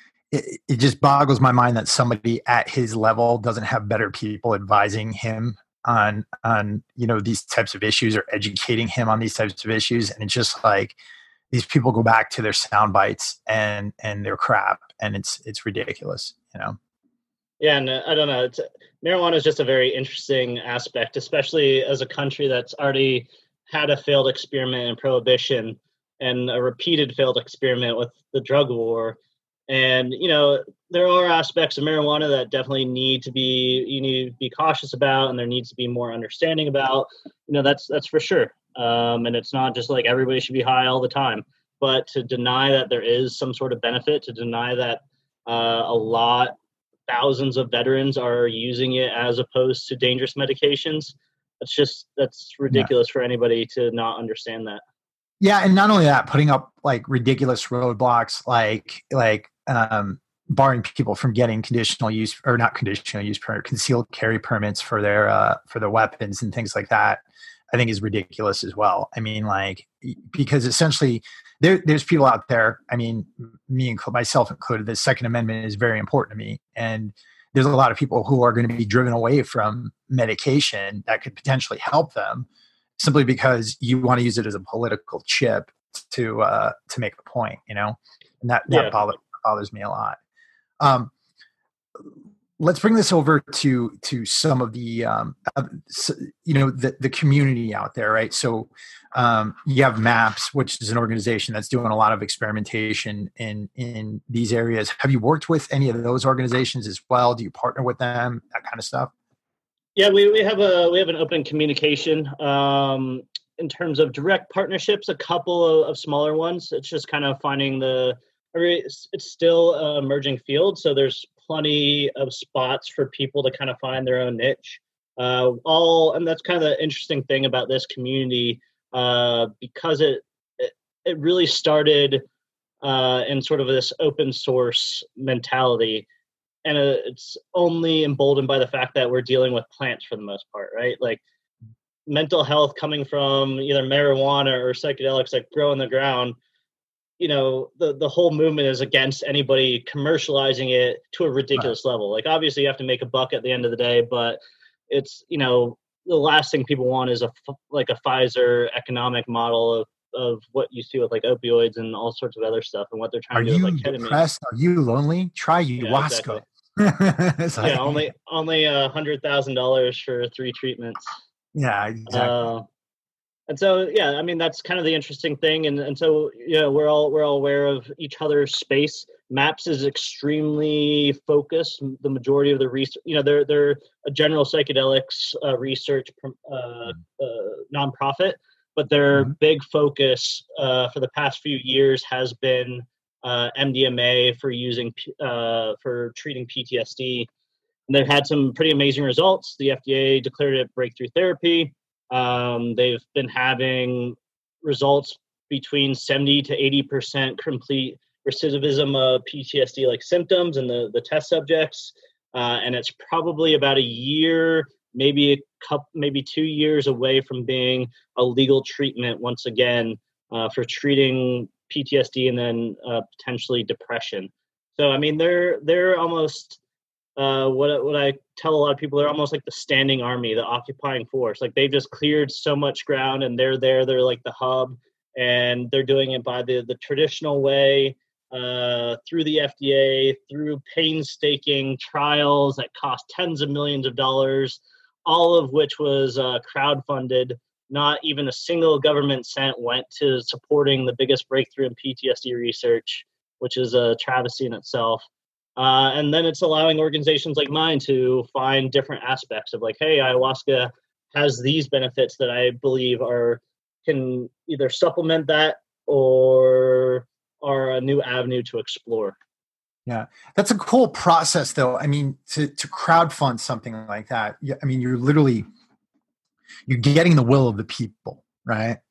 it, it just boggles my mind that somebody at his level doesn't have better people advising him on on you know these types of issues or educating him on these types of issues. And it's just like these people go back to their sound bites and and their crap, and it's it's ridiculous. You know. Yeah, and uh, I don't know. It's, marijuana is just a very interesting aspect, especially as a country that's already had a failed experiment in prohibition and a repeated failed experiment with the drug war. And, you know, there are aspects of marijuana that definitely need to be, you need to be cautious about, and there needs to be more understanding about, you know, that's, that's for sure. Um, and it's not just like everybody should be high all the time, but to deny that there is some sort of benefit, to deny that uh, a lot, thousands of veterans are using it as opposed to dangerous medications. That's just, that's ridiculous yeah. for anybody to not understand that. Yeah. And not only that, putting up like ridiculous roadblocks, like, like, um, barring people from getting conditional use or not conditional use permit, concealed carry permits for their, uh, for their weapons and things like that, I think is ridiculous as well. I mean, like, because essentially there, there's people out there, I mean, me and myself included, the Second Amendment is very important to me. And there's a lot of people who are going to be driven away from medication that could potentially help them simply because you want to use it as a political chip to, uh, to make a point, you know, and that, that yeah. bothers, bothers me a lot. Um, let's bring this over to, to some of the, um, uh, you know, the, the community out there, right? So Um, you have MAPS, which is an organization that's doing a lot of experimentation in in these areas. Have you worked with any of those organizations as well? Do you partner with them? That kind of stuff. Yeah, we, we have a we have an open communication. Um, in terms of direct partnerships, a couple of, of smaller ones. It's just kind of finding the. I mean, it's, it's still an emerging field, so there's plenty of spots for people to kind of find their own niche. Uh, all and that's kind of the interesting thing about this community, uh, because it, it it really started uh, in sort of this open source mentality. And uh, it's only emboldened by the fact that we're dealing with plants for the most part, right? Like mental health coming from either marijuana or psychedelics like grow in the ground. You know, the, the whole movement is against anybody commercializing it to a ridiculous right. level. Like obviously you have to make a buck at the end of the day, but it's, you know, the last thing people want is a, like a Pfizer economic model of, of what you see with like opioids and all sorts of other stuff and what they're trying Are to do you with like ketamine. Depressed? Are you lonely? Try ayahuasca. Yeah, exactly. like, yeah, only only a hundred thousand dollars for three treatments. Yeah, exactly. Uh, and so, yeah, I mean that's kind of the interesting thing, and and so you know we're all we're all aware of each other's space. MAPS is extremely focused. The majority of the research, you know, they're they're a general psychedelics uh, research uh, uh, nonprofit, but their mm-hmm. big focus uh, for the past few years has been uh, M D M A for using uh, for treating P T S D. And they've had some pretty amazing results. The F D A declared it breakthrough therapy. Um, they've been having results between seventy to eighty percent complete recidivism of P T S D-like symptoms in the, the test subjects. Uh, and it's probably about a year, maybe a couple, maybe two years away from being a legal treatment once again uh, for treating P T S D and then uh, potentially depression. So, I mean, they're they're almost uh, what what I tell a lot of people. They're almost like the standing army, the occupying force. Like they've just cleared so much ground, and they're there. They're like the hub, and they're doing it by the the traditional way, uh, through the F D A, through painstaking trials that cost tens of millions of dollars, all of which was uh, crowdfunded. Not even a single government cent went to supporting the biggest breakthrough in P T S D research, which is a travesty in itself. Uh, and then it's allowing organizations like mine to find different aspects of like, hey, ayahuasca has these benefits that I believe are can either supplement that or are a new avenue to explore. Yeah, that's a cool process, though. I mean, to to crowdfund something like that, I mean, you're literally you're getting the will of the people, right?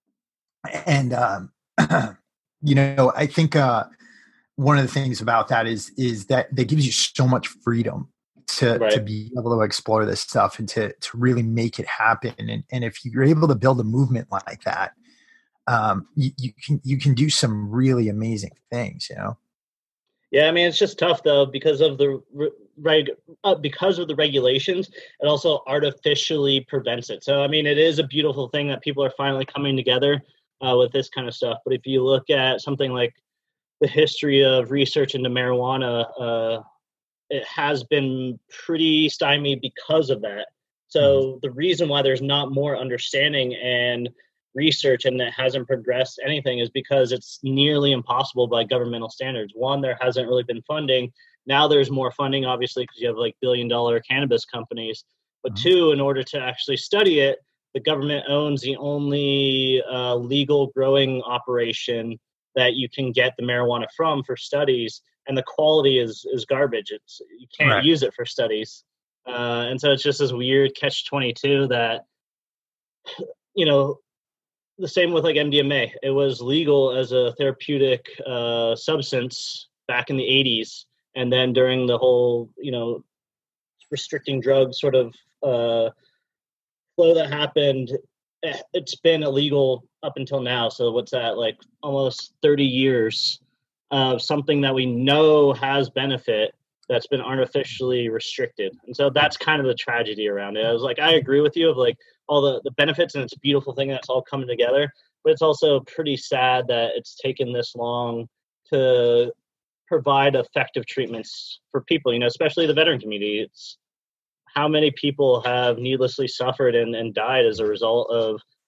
And um, you know, I think uh, one of the things about that is is that that gives you so much freedom to right. to be able to explore this stuff and to to really make it happen. And and if you're able to build a movement like that, um, you, you can you can do some really amazing things, you know. Yeah, I mean it's just tough though because of the reg uh, because of the regulations. It also artificially prevents it. So I mean, it is a beautiful thing that people are finally coming together uh, with this kind of stuff. But if you look at something like the history of research into marijuana, uh, it has been pretty stymied because of that. So mm-hmm. the reason why there's not more understanding and research and it hasn't progressed anything is because it's nearly impossible by governmental standards. One, there hasn't really been funding. Now there's more funding, obviously, because you have like billion dollar cannabis companies. But mm-hmm. two, in order to actually study it, the government owns the only uh, legal growing operation that you can get the marijuana from for studies. And the quality is, is garbage. It's you can't right. use it for studies. Uh, and so it's just this weird catch twenty-two that, you know, the same with like M D M A. It was legal as a therapeutic uh, substance back in the eighties. And then during the whole, you know, restricting drugs sort of uh, flow that happened, it's been illegal up until now. So what's that, like almost thirty years of something that we know has benefit that's been artificially restricted. And so that's kind of the tragedy around it. I was like, I agree with you of like all the, the benefits and it's a beautiful thing that's all coming together, but it's also pretty sad that it's taken this long to provide effective treatments for people, you know, especially the veteran community. It's how many people have needlessly suffered and, and died as a result of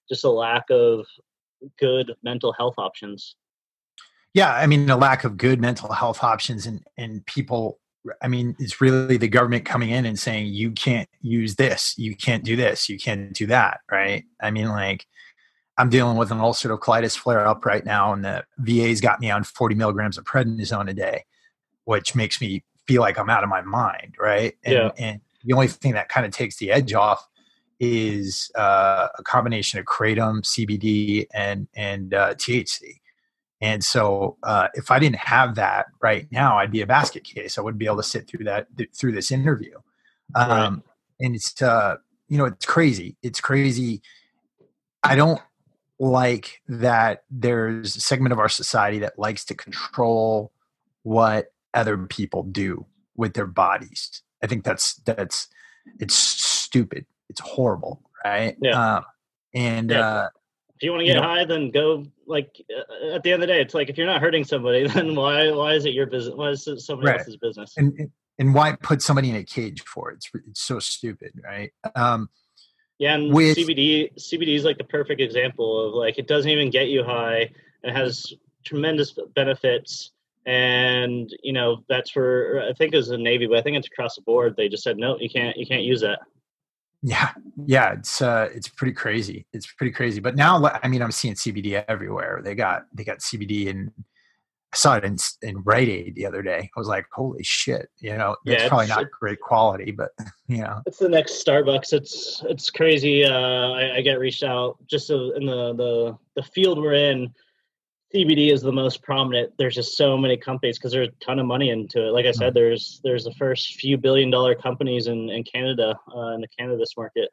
just a lack of good mental health options. Yeah, I mean, a lack of good mental health options, and and people. I mean, it's really the government coming in and saying you can't use this, you can't do this, you can't do that, right? I mean, like, I'm dealing with an ulcerative colitis flare up right now, and the V A's got me on forty milligrams of prednisone a day, which makes me feel like I'm out of my mind, right? And, yeah. and the only thing that kind of takes the edge off is uh, a combination of kratom, C B D, and and uh, T H C. And so, uh, if I didn't have that right now, I'd be a basket case. I wouldn't be able to sit through that through this interview. Um, right. And it's uh, you know, it's crazy. It's crazy. I don't like that there's a segment of our society that likes to control what other people do with their bodies. I think that's that's it's stupid. It's horrible, right? Yeah. Um, and yeah. uh, if you want to get you know, high, then go. Like uh, at the end of the day, it's like if you're not hurting somebody, then why why is it your business? Why is it somebody right. else's business? And and why put somebody in a cage for it? It's it's so stupid, right? Um, yeah, and with, C B D C B D is like the perfect example of like it doesn't even get you high. It has tremendous benefits, and you know that's for I think it was the Navy, but I think it's across the board. They just said no, you can't you can't use that. Yeah, yeah, it's uh, it's pretty crazy. It's pretty crazy. But now, I mean, I'm seeing C B D everywhere. They got they got C B D, and I saw it in in Rite Aid the other day. I was like, holy shit! You know, it's yeah, probably it's, not great quality, but you know, it's the next Starbucks. It's it's crazy. Uh, I, I get reached out just in the the the field we're in. C B D is the most prominent. There's just so many companies because there's a ton of money into it. Like I said, there's there's the first few billion dollar companies in, in Canada, uh, in the cannabis market.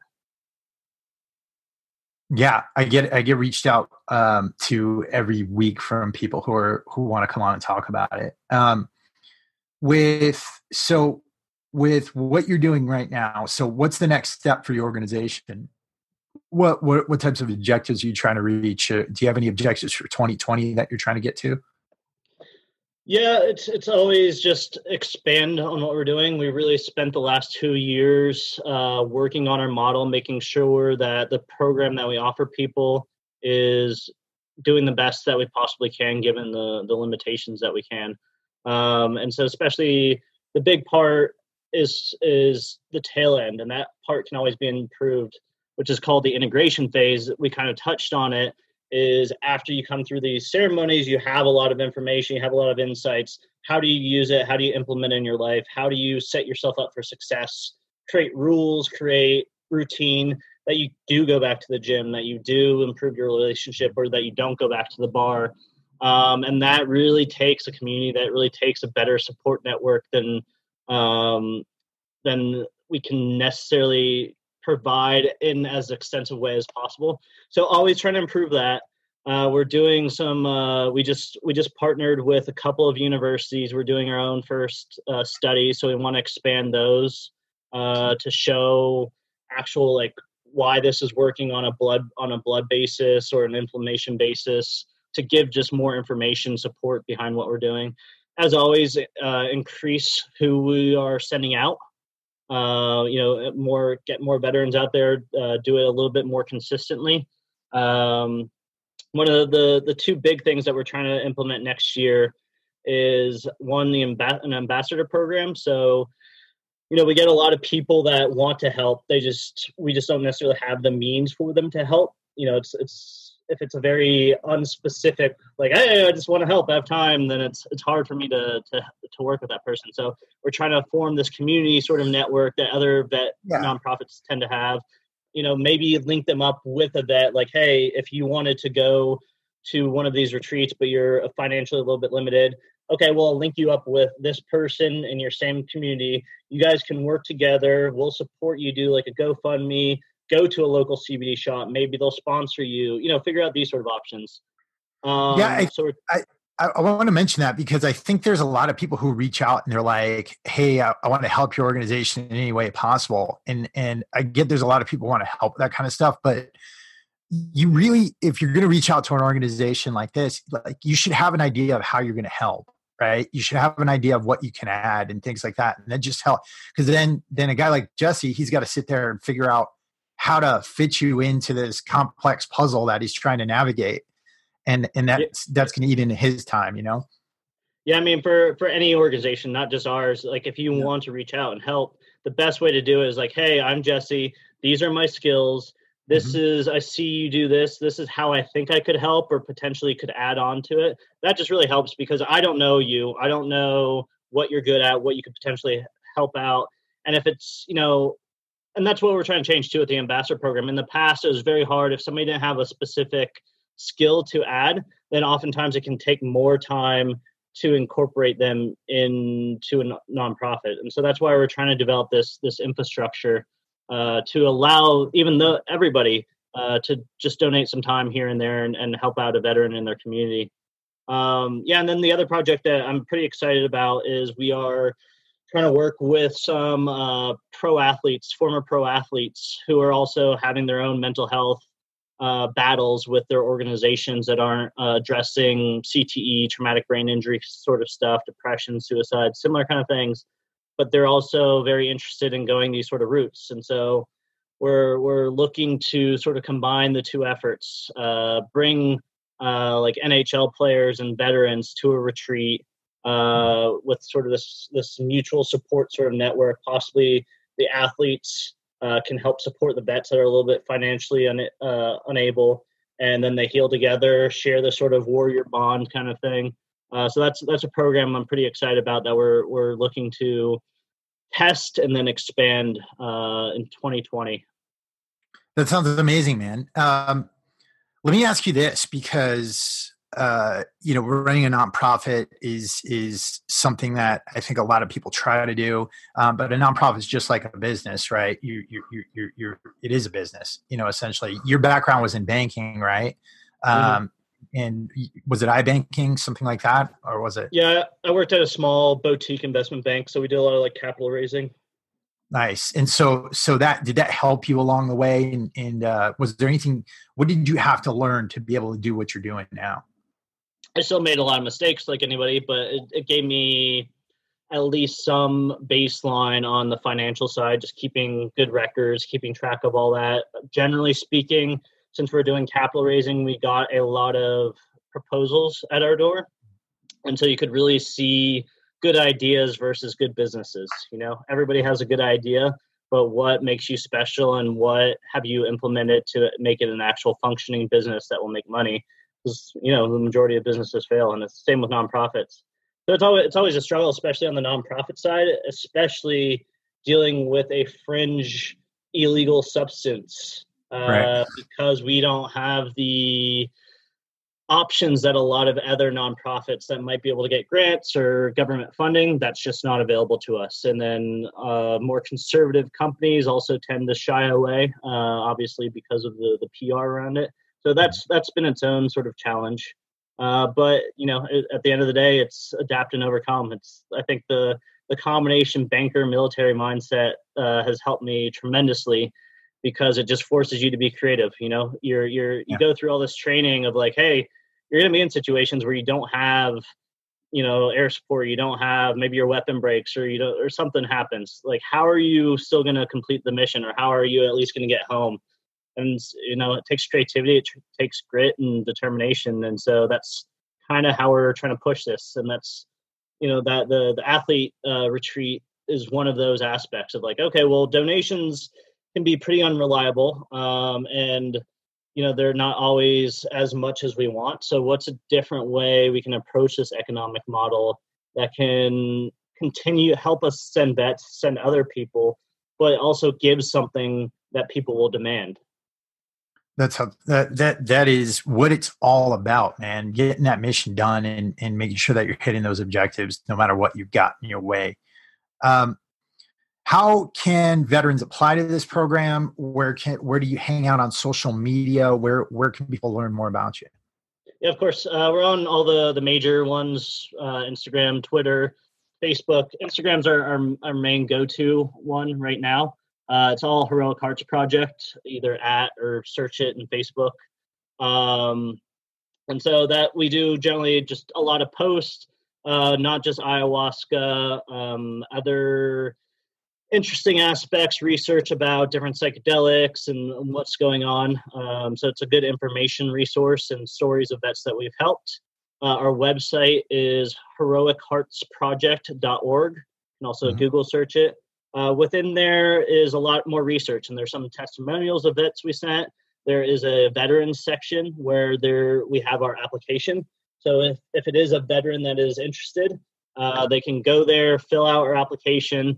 Yeah, I get I get reached out um, to every week from people who are who want to come on and talk about it. Um, with so with what you're doing right now, so what's the next step for your organization? What, what what types of objectives are you trying to reach? Uh, do you have any objectives for twenty twenty that you're trying to get to? Yeah, it's it's always just expand on what we're doing. We really spent the last two years uh, working on our model, making sure that the program that we offer people is doing the best that we possibly can, given the the limitations that we can. Um, and so, especially the big part is is the tail end, and that part can always be improved, which is called the integration phase. We kind of touched on it, is after you come through these ceremonies, you have a lot of information, you have a lot of insights. How do you use it? How do you implement it in your life? How do you set yourself up for success? Create rules, create routine that you do go back to the gym, that you do improve your relationship, or that you don't go back to the bar. Um, and that really takes a community, that really takes a better support network than um, than we can necessarily provide in as extensive way as possible. So always trying to improve that. Uh, we're doing some, uh, we just, we just partnered with a couple of universities. We're doing our own first uh, study. So we want to expand those uh, to show actual, like why this is working on a blood, on a blood basis or an inflammation basis, to give just more information support behind what we're doing. As always, uh, increase who we are sending out. Uh, you know, more get more veterans out there, uh, do it a little bit more consistently. Um, one of the the two big things that we're trying to implement next year is one, the amb- an ambassador program. So, you know, we get a lot of people that want to help. They just we just don't necessarily have the means for them to help. You know, it's it's if it's a very unspecific, like, hey, I just want to help, I have time, then it's it's hard for me to to to work with that person. So we're trying to form this community sort of network that other vet yeah. nonprofits tend to have. You know, maybe link them up with a vet, like, hey, if you wanted to go to one of these retreats, but you're financially a little bit limited, okay, well, I'll link you up with this person in your same community. You guys can work together. We'll support you, do like a GoFundMe, go to a local C B D shop. Maybe they'll sponsor you, you know, figure out these sort of options. Um, yeah. I, so I, I, I want to mention that because I think there's a lot of people who reach out and they're like, hey, I, I want to help your organization in any way possible. And, and I get there's a lot of people who want to help with that kind of stuff, but you really, if you're going to reach out to an organization like this, like you should have an idea of how you're going to help, right? You should have an idea of what you can add and things like that. And then just help. Because then, then a guy like Jesse, he's got to sit there and figure out how to fit you into this complex puzzle that he's trying to navigate. And, and that's, that's going to eat into his time, you know? Yeah. I mean, for, for any organization, not just ours, like if you yeah. want to reach out and help, the best way to do it is like, hey, I'm Jesse. These are my skills. This mm-hmm. is, I see you do this. This is how I think I could help or potentially could add on to it. That just really helps because I don't know you. I don't know what you're good at, what you could potentially help out. And if it's, you know, and that's what we're trying to change too at the ambassador program. In the past, it was very hard. If somebody didn't have a specific skill to add, then oftentimes it can take more time to incorporate them into a nonprofit. And so that's why we're trying to develop this, this infrastructure uh, to allow even though everybody uh, to just donate some time here and there and, and help out a veteran in their community. Um, yeah. And then the other project that I'm pretty excited about is we are trying to work with some uh, pro athletes, former pro athletes who are also having their own mental health uh, battles with their organizations that aren't uh, addressing C T E, traumatic brain injury sort of stuff, depression, suicide, similar kind of things. But they're also very interested in going these sort of routes. And so we're we're looking to sort of combine the two efforts, uh, bring uh, like N H L players and veterans to a retreat uh, with sort of this this mutual support sort of network. Possibly the athletes uh, can help support the vets that are a little bit financially un, uh, unable, and then they heal together, share the sort of warrior bond kind of thing. Uh, so that's that's a program I'm pretty excited about that we're we're looking to test and then expand uh, in twenty twenty. That sounds amazing, man. Um, let me ask you this, because uh, you know, running a nonprofit is is something that I think a lot of people try to do, um, but a nonprofit is just like a business, right? You you you you you're it is a business, you know. Essentially, your background was in banking, right? Um, mm-hmm. And was it iBanking, something like that, or was it? Yeah, I worked at a small boutique investment bank, so we did a lot of like capital raising. Nice. And so, so that did that help you along the way? And, and uh, was there anything? What did you have to learn to be able to do what you're doing now? I still made a lot of mistakes, like anybody, but it, it gave me at least some baseline on the financial side, just keeping good records, keeping track of all that. Generally speaking, since we're doing capital raising, we got a lot of proposals at our door. And so you could really see good ideas versus good businesses. You know, everybody has a good idea, but what makes you special and what have you implemented to make it an actual functioning business that will make money? Because, you know, the majority of businesses fail, and it's the same with nonprofits. So it's always, it's always a struggle, especially on the nonprofit side, especially dealing with a fringe illegal substance. Uh, right. Because we don't have the options that a lot of other nonprofits that might be able to get grants or government funding, that's just not available to us. And then uh, more conservative companies also tend to shy away, uh, obviously because of the, the P R around it. So that's that's been its own sort of challenge. Uh, but, you know, at the end of the day, it's adapt and overcome. It's I think the, the combination banker military mindset uh, has helped me tremendously, because it just forces you to be creative. You know, you're, you're, you yeah. go through all this training of like, hey, you're going to be in situations where you don't have, you know, air support, you don't have, maybe your weapon breaks or you don't, or something happens. Like, how are you still going to complete the mission, or how are you at least going to get home? And, you know, it takes creativity, it tr- takes grit and determination. And so that's kind of how we're trying to push this. And that's, you know, that the, the athlete uh, retreat is one of those aspects of like, okay, well, donations can be pretty unreliable, um, and you know they're not always as much as we want. So what's a different way we can approach this economic model that can continue help us send vets, send other people, but also give something that people will demand? That's how that that that is what it's all about, man. Getting that mission done and and making sure that you're hitting those objectives, no matter what you've got in your way. Um, How can veterans apply to this program? Where can where do you hang out on social media? Where where can people learn more about you? Yeah, of course. Uh, we're on all the, the major ones, uh, Instagram, Twitter, Facebook. Instagram's our, our, our main go-to one right now. Uh, it's all Heroic Hearts Project, either at or search it in Facebook. Um, and so that we do generally just a lot of posts, uh, not just ayahuasca, um, other interesting aspects, research about different psychedelics and what's going on. Um, so it's a good information resource and stories of vets that we've helped. Uh, our website is heroic hearts project dot org. You can also mm-hmm. Google search it. Uh, within there is a lot more research, and there's some testimonials of vets we sent. There is a veterans section where there we have our application. So if, if it is a veteran that is interested, uh, they can go there, fill out our application,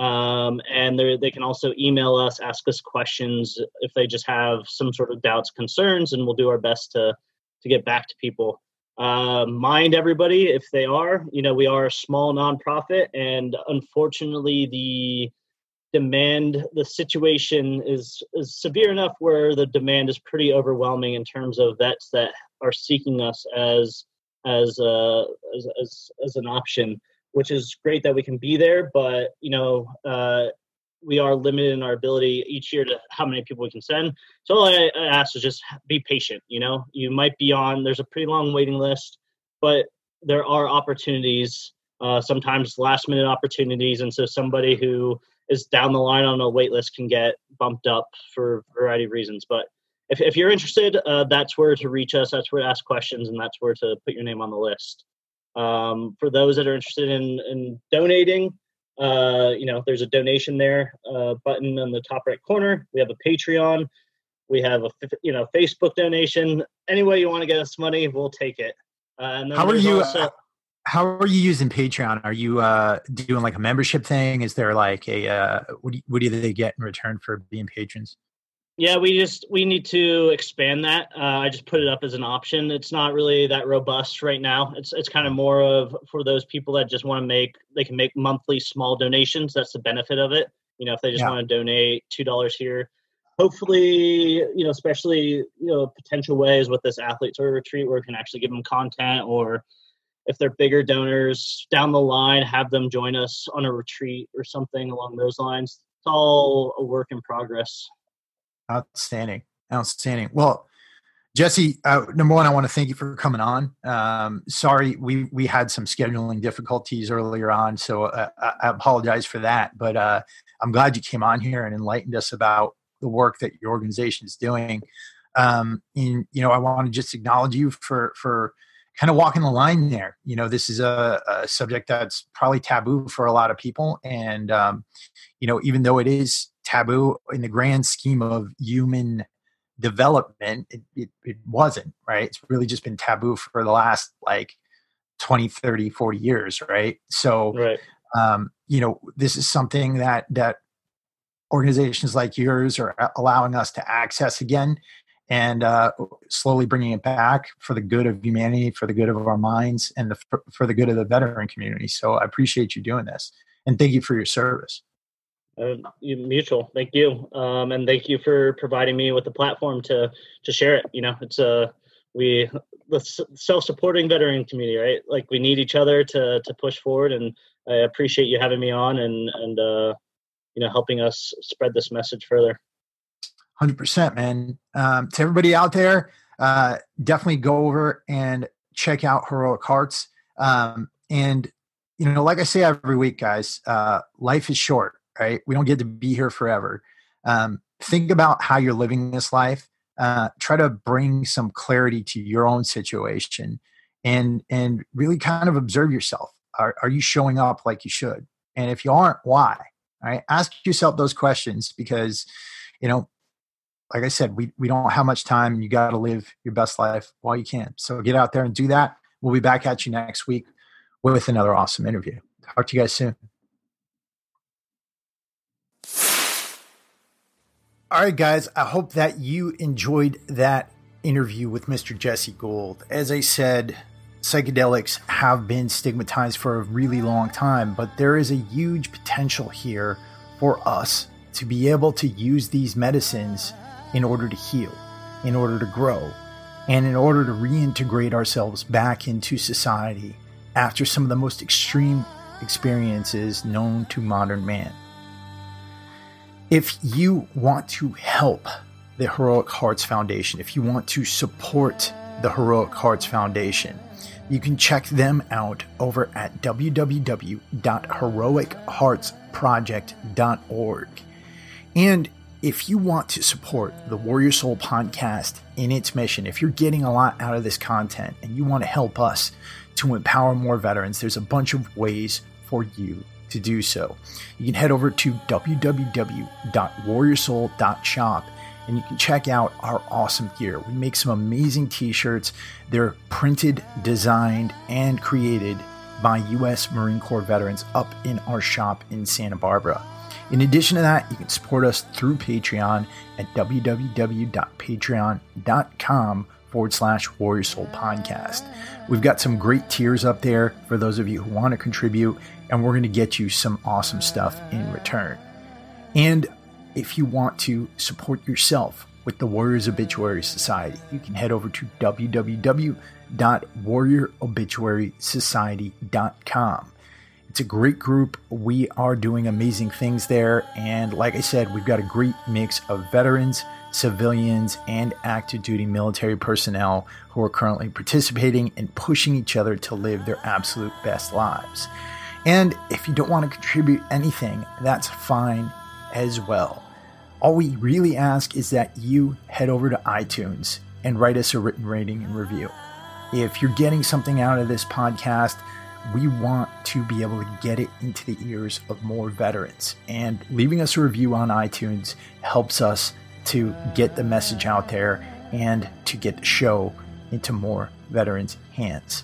um, and they can also email us, ask us questions if they just have some sort of doubts, concerns, and we'll do our best to to get back to people. Uh, mind everybody, if they are, you know, we are a small nonprofit, and unfortunately the demand, the situation is, is severe enough where the demand is pretty overwhelming in terms of vets that are seeking us as as uh, as, as as an option, which is great that we can be there, but you know, uh, we are limited in our ability each year to how many people we can send. So all I, I ask is just be patient. You know, you might be on, there's a pretty long waiting list, but there are opportunities, uh, sometimes last minute opportunities. And so somebody who is down the line on a wait list can get bumped up for a variety of reasons. But if, if you're interested, uh, that's where to reach us. That's where to ask questions, and that's where to put your name on the list. Um, for those that are interested in, in donating, Uh, you know, there's a donation there, uh, button on the top right corner. We have a Patreon. We have a, you know, Facebook donation. Any way you want to get us money, we'll take it. Uh, and then how are you? Also, uh, how are you using Patreon? Are you uh, doing like a membership thing? Is there like a uh, what do you, what do they get in return for being patrons? Yeah, we just we need to expand that. Uh, I just put it up as an option. It's not really that robust right now. It's it's kind of more of for those people that just want to make, they can make monthly small donations. That's the benefit of it. You know, if they just yeah. want to donate two dollars here, hopefully, you know, especially, you know, potential ways with this athlete tour retreat where we can actually give them content, or if they're bigger donors down the line, have them join us on a retreat or something along those lines. It's all a work in progress. Outstanding. Outstanding. Well, Jesse, uh, number one, I want to thank you for coming on. Um, sorry, we, we had some scheduling difficulties earlier on, so uh, I apologize for that. But uh, I'm glad you came on here and enlightened us about the work that your organization is doing. Um, and, you know, I want to just acknowledge you for, for kind of walking the line there. You know, this is a, a subject that's probably taboo for a lot of people. And, um, you know, even though it is taboo in the grand scheme of human development, it, it, it wasn't, right? It's really just been taboo for the last like twenty, thirty, forty years, right? So, right. Um, you know, this is something that, that organizations like yours are allowing us to access again, and uh, slowly bringing it back for the good of humanity, for the good of our minds, and the, for, for the good of the veteran community. So I appreciate you doing this, and thank you for your service. Uh, mutual. Thank you. Um, and thank you for providing me with the platform to, to share it. You know, it's a, we, the self-supporting veteran community, right? Like we need each other to, to push forward. And I appreciate you having me on and, and, uh, you know, helping us spread this message further. one hundred percent, man. Um, to everybody out there, uh, definitely go over and check out Heroic Hearts. Um, and, you know, like I say every week, guys, uh, life is short. Right? We don't get to be here forever. Um, think about how you're living this life. Uh, try to bring some clarity to your own situation, and and really kind of observe yourself. Are, are you showing up like you should? And if you aren't, why? All right? Ask yourself those questions, because, you know, like I said, we, we don't have much time, and you got to live your best life while you can. So get out there and do that. We'll be back at you next week with another awesome interview. Talk to you guys soon. All right, guys, I hope that you enjoyed that interview with Mister Jesse Gould. As I said, psychedelics have been stigmatized for a really long time, but there is a huge potential here for us to be able to use these medicines in order to heal, in order to grow, and in order to reintegrate ourselves back into society after some of the most extreme experiences known to modern man. If you want to help the Heroic Hearts Foundation, if you want to support the Heroic Hearts Foundation. You can check them out over at w w w dot heroic hearts project dot org. And if you want to support the Warrior Soul podcast in its mission, if you're getting a lot out of this content and you want to help us to empower more veterans, there's a bunch of ways for you to do so. You can head over to w w w dot warrior soul dot shop and you can check out our awesome gear. We make some amazing t-shirts. They're printed, designed, and created by U S Marine Corps veterans up in our shop in Santa Barbara. In addition to that, you can support us through Patreon at w w w dot patreon dot com forward slash Warrior Soul Podcast. We've got some great tiers up there for those of you who want to contribute, and we're going to get you some awesome stuff in return. And if you want to support yourself with the Warriors Obituary Society, you can head over to w w w dot warrior obituary society dot com. It's a great group. We are doing amazing things there. And like I said, we've got a great mix of veterans, civilians, and active duty military personnel who are currently participating and pushing each other to live their absolute best lives. And if you don't want to contribute anything, that's fine as well. All we really ask is that you head over to iTunes and write us a written rating and review. If you're getting something out of this podcast, we want to be able to get it into the ears of more veterans. And leaving us a review on iTunes helps us to get the message out there and to get the show into more veterans' hands.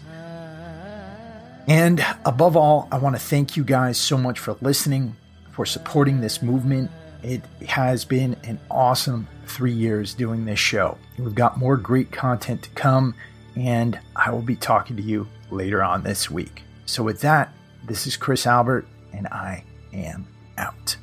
And above all, I want to thank you guys so much for listening, for supporting this movement. It has been an awesome three years doing this show. We've got more great content to come, and I will be talking to you later on this week. So with that, this is Chris Albert, and I am out.